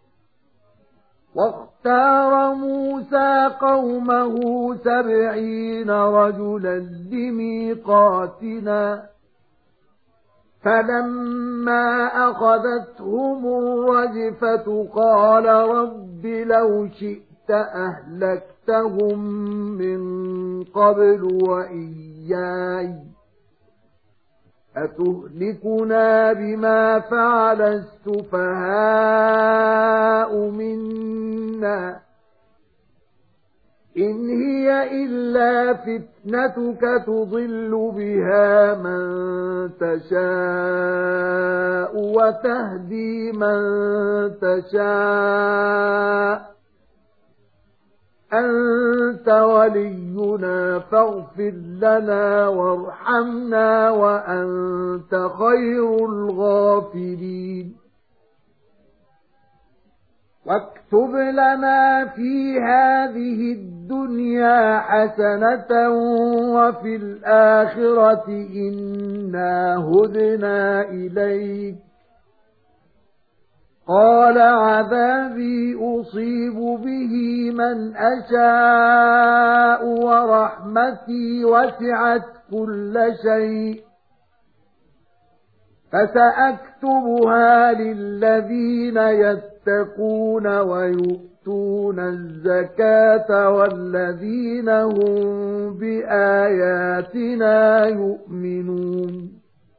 وَاخْتَارَ مُوسَى قَوْمَهُ 70 رَجُلًا لِّمِيقَاتِنَا فَلَمَّا أَخَذَتْهُمُ الرَّجْفَةُ قَالَ رَبِّ لَوْ شِئْتَ أَهْلَكْتَهُم مِّن قَبْلُ وَإِيَّايَ أَتُهْلِكُنَا بِمَا فَعَلَ السُّفَهَاءُ مِنَّا إِنْ هِيَ إِلَّا فِتْنَتُكَ تُضِلُّ بِهَا مَن تَشَاءُ وَتَهْدِي مَن تَشَاءُ أَنْتَ وَلِيُّنَا فَاغْفِرْ لَنَا وَارْحَمْنَا وَأَنْتَ خَيْرُ الْغَافِرِينَ وَاكْتُبْ لَنَا فِي هَذِهِ الدُّنْيَا حَسَنَةً وَفِي الْآخِرَةِ إِنَّا هُدْنَا إِلَيْكَ قَالَ عَذَابِي أُصِيبُ بِهِ مَنْ أَشَاءُ وَرَحْمَتِي وَسِعَتْ كُلَّ شَيْءٍ فَسَأَكْتُبُهَا لِلَّذِينَ يَتَّقُونَ وَيُؤْتُونَ الزَّكَاةَ وَالَّذِينَ هُمْ بِآيَاتِنَا يُؤْمِنُونَ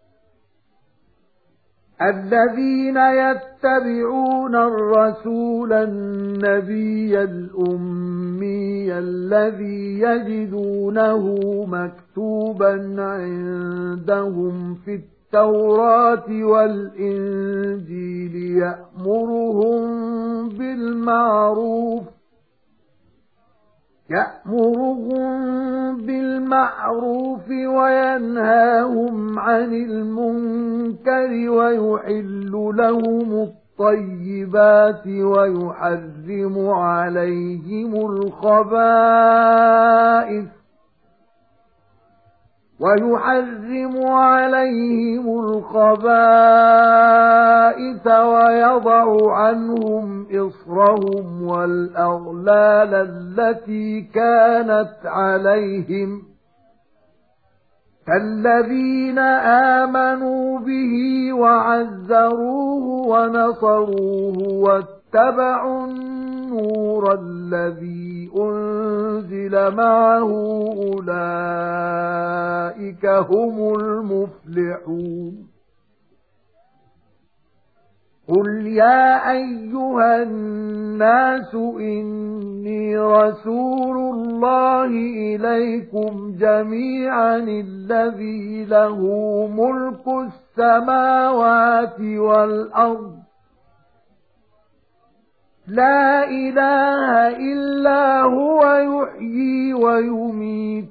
الَّذِينَ يَتَّبِعُونَ الرَّسُولَ النَّبِيَّ الْأُمِّيَّ الَّذِي يَجِدُونَهُ مَكْتُوبًا عِندَهُمْ فِي التَّوْرَاةِ وَالْإِنْجِيلِ يَأْمُرُهُم بِالْمَعْرُوفِ يأمرهم بالمعروف وينهاهم عن المنكر ويحل لهم الطيبات ويحرم عليهم الخبائث ويضع عنهم إصرهم والأغلال التي كانت عليهم كالذين آمنوا به وعزروه ونصروه واتبعوا النور الذي أنزل معه أولئك هم المفلحون قل يا أيها الناس إني رسول الله إليكم جميعا الذي له ملك السماوات والأرض لا إله إلا هو يحيي ويميت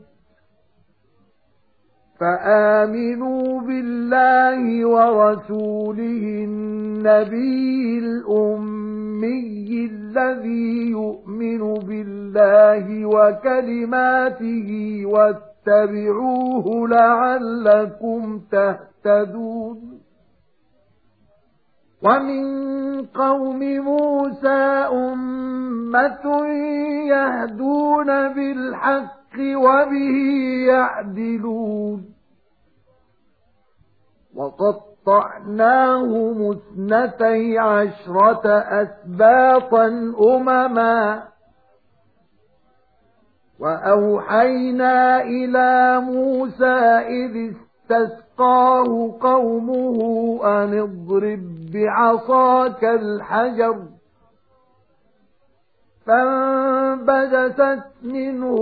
فآمنوا بالله ورسوله النبي الأمي الذي يؤمن بالله وكلماته واتبعوه لعلكم تهتدون ومن قوم موسى أمة يهدون بالحق وبه يعدلون وقطعناهم 12 أسباطا أمما وأوحينا إلى موسى إذ استسقاه قومه أن اضرب بعصاك الحجر فانبجست منه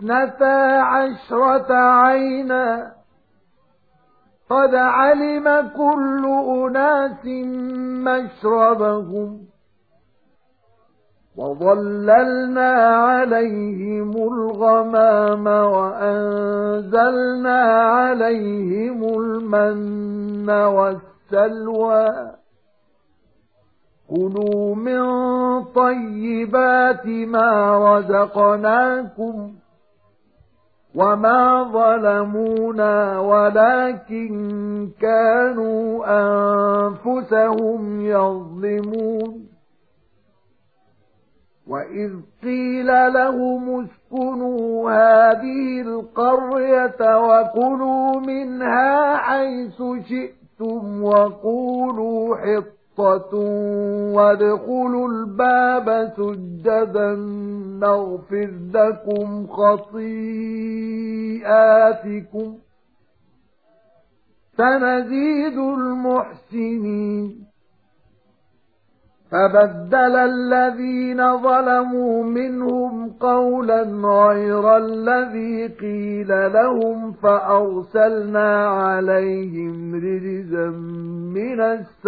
12 عينا قد علم كل أناس مشربهم وظللنا عليهم الغمام وأنزلنا عليهم المن والسلوى كلوا من طيبات ما رزقناكم وما ظلمونا ولكن كانوا أنفسهم يظلمون وإذ قيل لهم اسكنوا هذه القرية وكلوا منها حيث شئتم وقولوا حطة وادخلوا الباب سجدا نغفر لكم خطيئاتكم سنزيد المحسنين فبدل الذين ظلموا منهم قولا غير الذي قيل لهم فأرسلنا عليهم رجزا من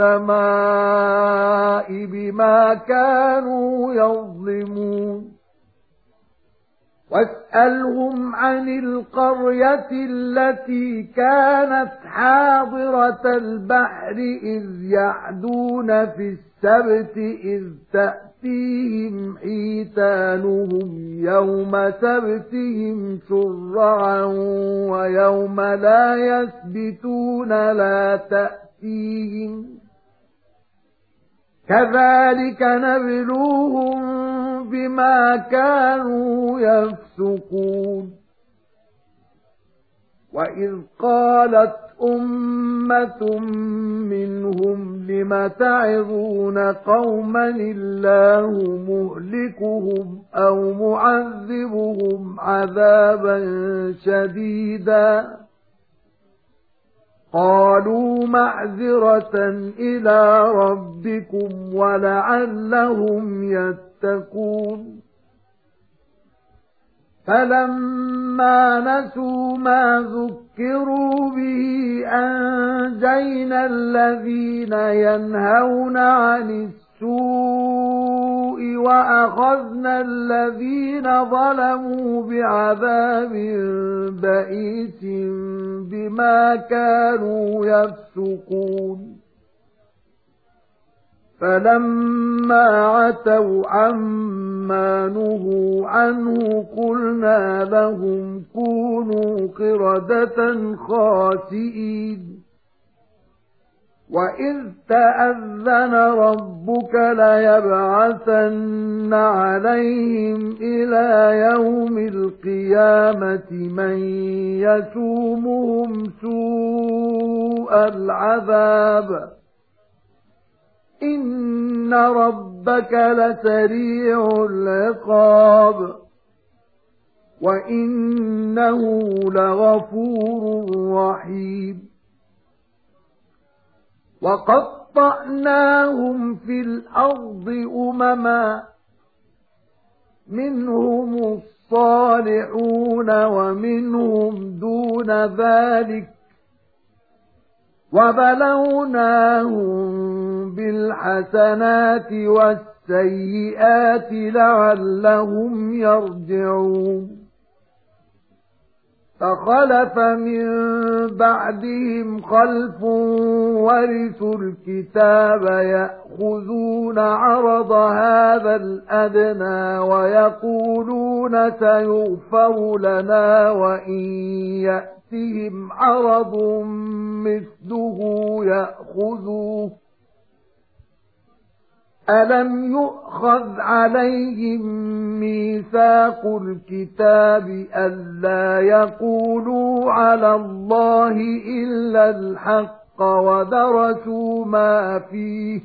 السماء بما كانوا يظلمون واسألهم عن القرية التي كانت حاضرة البحر إذ يعدون في السبت إذ تأتيهم حيتانهم يوم سبتهم شرعا ويوم لا يسبتون لا تأتيهم كذلك نبلوهم بما كانوا يفسقون وإذ قالت أمة منهم لم تعظون قوما الله مهلكهم أو معذبهم عذابا شديدا قالوا معذرة إلى ربكم ولعلهم يتقون فلما نسوا ما ذكروا به أنجينا الذين ينهون عن السوء وأخذنا الذين ظلموا بعذاب بئيس بما كانوا يفسقون فلما عتوا عما نهوا عنه قلنا لهم كونوا قردة خاسئين وإذ تأذن ربك ليبعثن عليهم إلى يوم القيامة من يسومهم سوء العذاب إن ربك لسريع العقاب وإنه لغفور رحيم وقطعناهم في الأرض أمما منهم الصالحون ومنهم دون ذلك وبلوناهم بالحسنات والسيئات لعلهم يرجعون فخلف من بعدهم خلف ورثوا الكتاب يأخذون عرض هذا الأدنى ويقولون سيغفر لنا وإن يأتهم عرض مثله يأخذوه ألم يؤخذ عليهم ميثاق الكتاب ألا يقولوا على الله إلا الحق ودرسوا ما فيه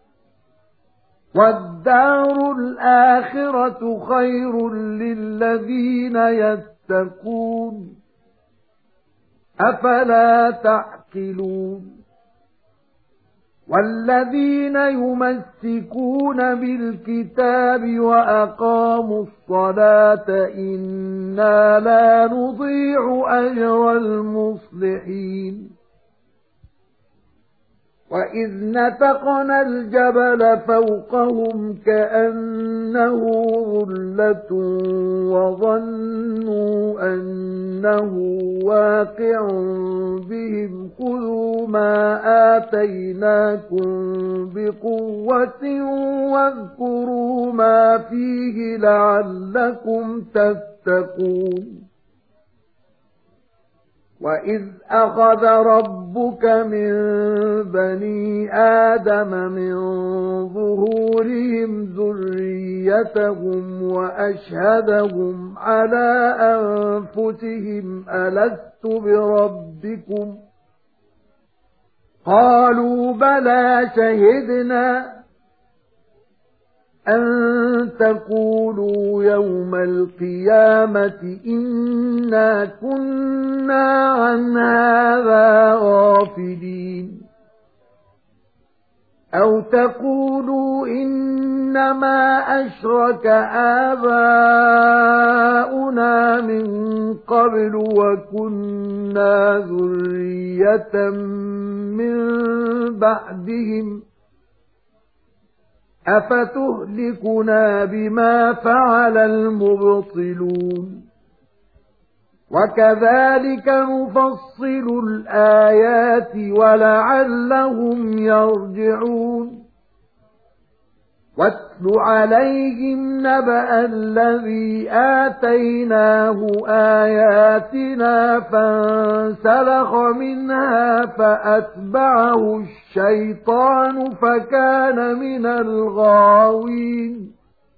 والدار الآخرة خير للذين يتقون أفلا تعقلون والذين يمسكون بالكتاب وأقاموا الصلاة إنا لا نضيع أجر المصلحين وإذ نتقنا الجبل فوقهم كأنه ظلة وظنوا أنه واقع بهم خذوا ما آتيناكم بقوة واذكروا ما فيه لعلكم تتقون وَإِذْ أَخَذَ رَبُّكَ مِنْ بَنِي آدَمَ مِنْ ظُهُورِهِمْ ذُرِّيَّتَهُمْ وَأَشْهَدَهُمْ عَلَى أَنفُسِهِمْ أَلَسْتُ بِرَبِّكُمْ قَالُوا بَلَى شَهِدْنَا أَن تَقُولُوا يَوْمَ الْقِيَامَةِ إِنَّا كُنَّا عَنْ هَذَا غَافِلِينَ أَوْ تَقُولُوا إِنَّمَا أَشْرَكَ آبَاؤُنَا مِنْ قَبْلُ وَكُنَّا ذُرِّيَّةً مِنْ بَعْدِهِمْ أفتهلكنا بما فعل المبطلون وكذلك نفصل الآيات ولعلهم يرجعون واتل عليهم نبأ الذي آتيناه آياتنا فانسلخ منها فأتبعه الشيطان فكان من الغاوين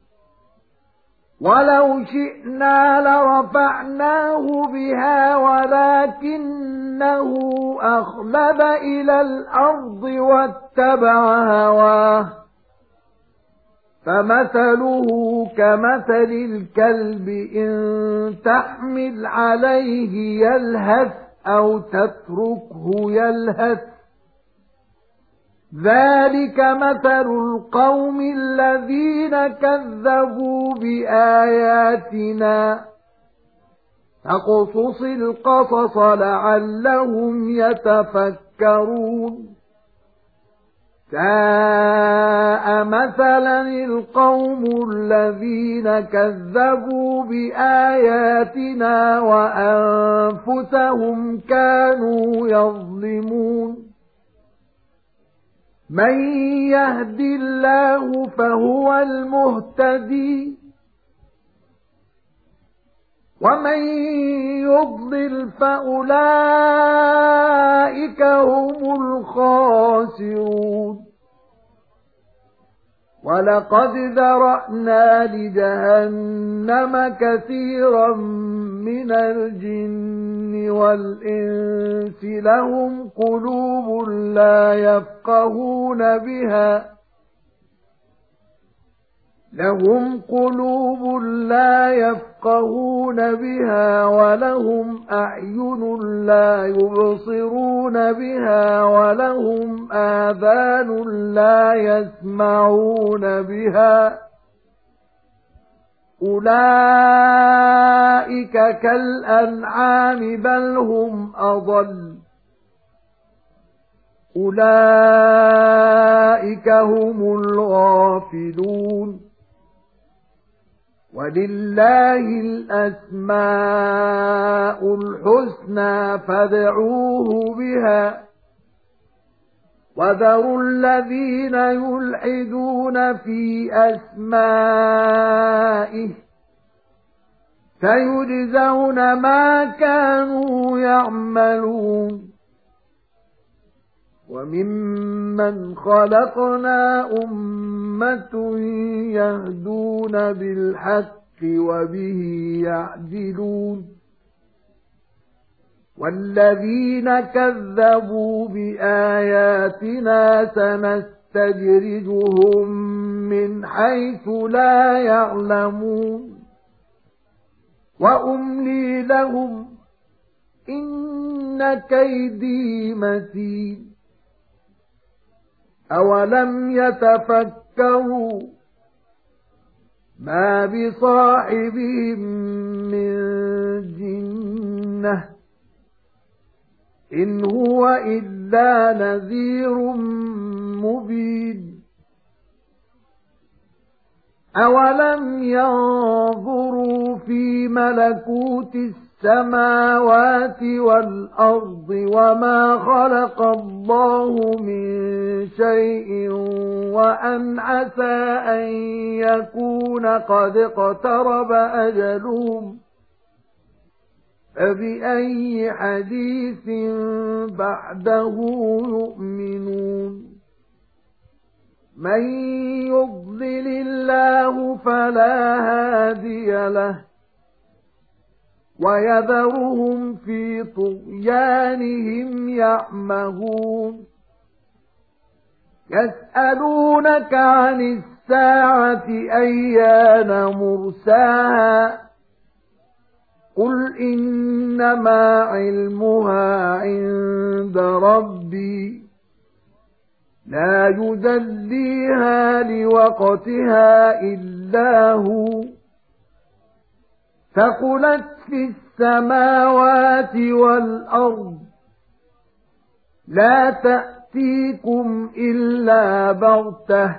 ولو شئنا لرفعناه بها ولكنه أخلد إلى الأرض واتبع هواه فمثله كمثل الكلب إن تحمل عليه يلهث أو تتركه يلهث ذلك مثل القوم الذين كذبوا بآياتنا فاقصص القصص لعلهم يتفكرون ساء مثلا القوم الذين كذبوا بآياتنا وأنفسهم كانوا يظلمون من يهد الله فهو المهتدي ومن يضلل فأولئك هم الخاسرون ولقد ذرأنا لجهنم كثيرا من الجن والإنس لهم قلوب لا يفقهون بها ولهم أعين لا يبصرون بها ولهم آذان لا يسمعون بها أولئك كالأنعام بل هم أضل أولئك هم الغافلون ولله الأسماء الحسنى فادعوه بها وذروا الذين يلحدون في أسمائه سيجزون ما كانوا يعملون وممن خلقنا أمة يهدون بالحق وبه يعدلون والذين كذبوا بآياتنا سنستدرجهم من حيث لا يعلمون وأملي لهم إن كيدي متين أولم يتفكروا ما بصاحبهم من جنة إن هو إلا نذير مبين أولم ينظروا في ملكوت السماوات والأرض وما خلق الله من شيء وأن عسى أن يكون قد اقترب أجلهم فبأي حديث بعده يؤمنون من يضلل الله فلا هادي له ويذرهم في طغيانهم يعمهون يسألونك عن الساعة أيان مرساها قل إنما علمها عند ربي لا يجليها لوقتها إلا هو ثقلت في السماوات والأرض لا تأتيكم إلا بغتة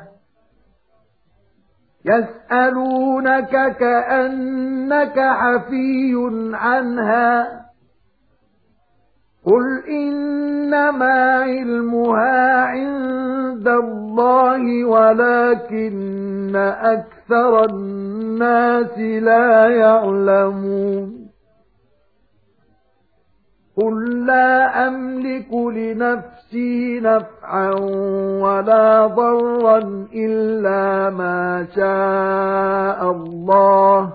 يسألونك كأنك حفي عنها قل إنما علمها عند الله ولكن أكثر الناس لا يعلمون قل لا أملك لنفسي نفعا ولا ضرا إلا ما شاء الله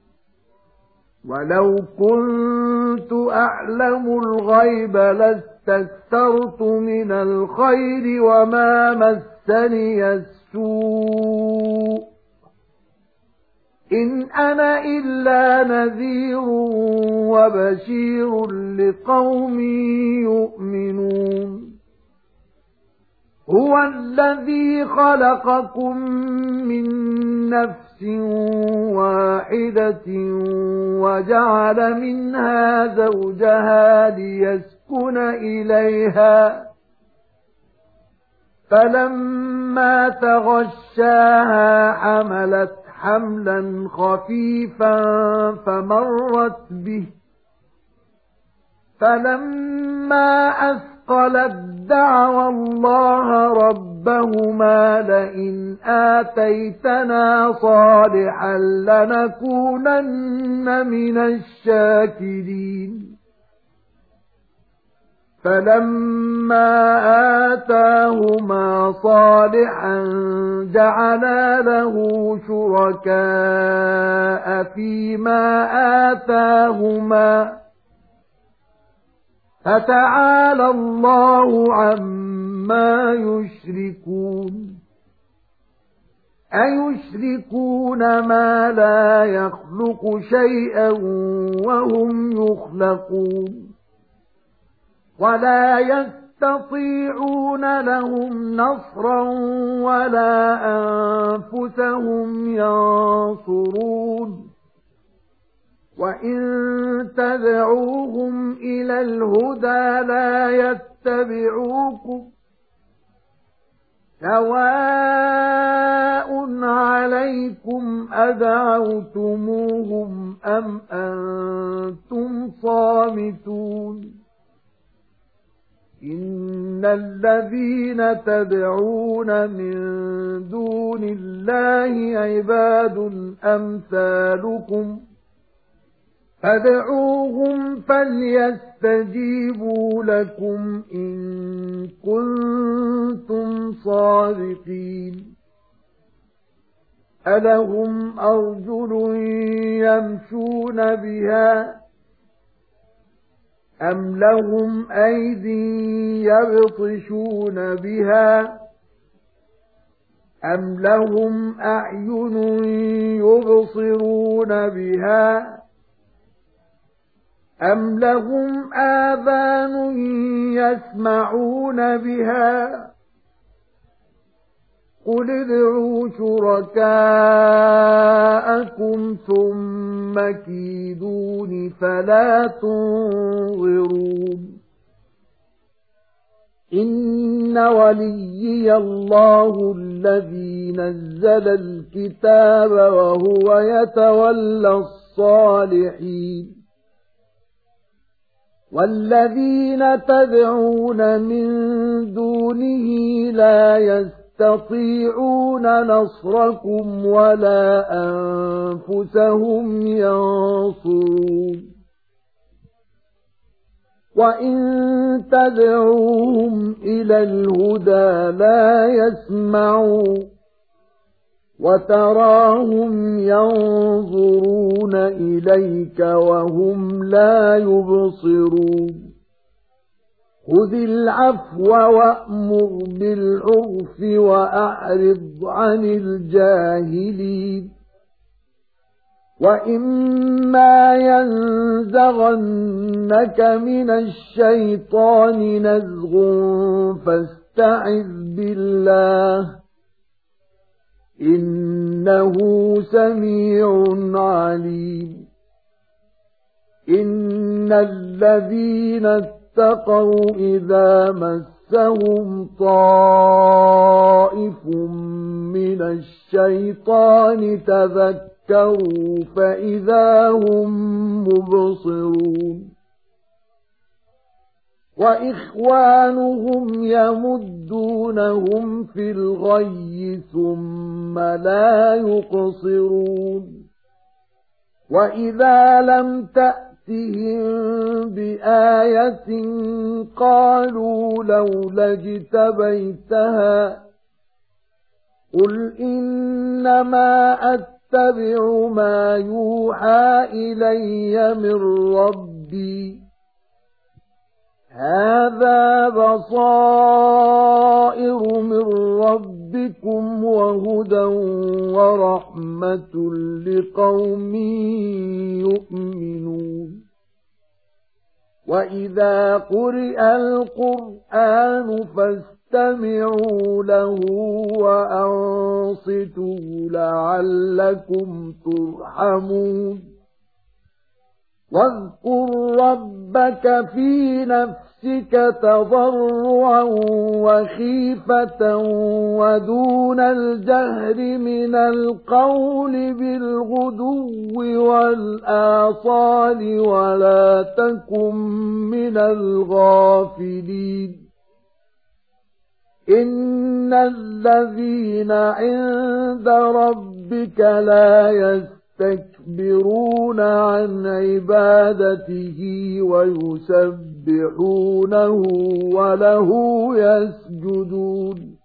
ولو كنت أعلم الغيب لاستكثرت من الخير وما مسني السوء إن أنا إلا نذير وبشير لقوم يؤمنون هو الذي خلقكم من نفس واحدة وجعل منها زوجها ليسكن إليها فلما تغشاها حملت حملا خفيفا فمرت به فلما أثقلت دعوا الله ربهما لئن آتيتنا صالحا لنكونن من الشاكرين فلما آتاهما صالحا جعلا له شركاء فيما آتاهما فتعالى الله عما يشركون أيشركون ما لا يخلق شيئا وهم يخلقون ولا يستطيعون لهم نصرا ولا أنفسهم ينصرون وإن تدعوهم إلى الهدى لا يتبعوكم سواء عليكم أدعوتموهم أم أنتم صامتون إن الذين تدعون من دون الله عباد أمثالكم فادعوهم فليستجيبوا لكم إن كنتم صادقين ألهم أرجل يمشون بها أم لهم أيدي يبطشون بها أم لهم أعين يبصرون بها أم لهم آذان يسمعون بها قل ادعوا شركاءكم ثم كيدون فلا تنظرون إن وليي الله الذي نزل الكتاب وهو يتولى الصالحين والذين تدعون من دونه لا يستطيعون نصركم ولا أنفسهم ينصرون وإن تدعوهم إلى الهدى لا يسمعوا وتراهم ينظرون إليك وهم لا يبصرون خذ العفو وأمر بالعرف وأعرض عن الجاهلين وإما ينزغنك من الشيطان نزغ فاستعذ بالله إنه سميع عليم إن الذين اتقوا إذا مسهم طائف من الشيطان تذكروا فإذا هم مبصرون وإخوانهم يمدونهم في الغي ثم لا يقصرون وإذا لم تأتهم بآية قالوا لولا اجتبيتها قل إنما أتبع ما يوحى إلي من ربي هذا بصائر من ربكم وهدى ورحمة لقوم يؤمنون وإذا قرئ القرآن فاستمعوا له وأنصتوا لعلكم ترحمون واذكر ربك في نفسك نفسك تضرعا وخيفة ودون الجهر من القول بالغدو والآصال ولا تكن من الغافلين إن الذين عند ربك لا يستكبرون عن عبادته ويسبحونه وله يسجدون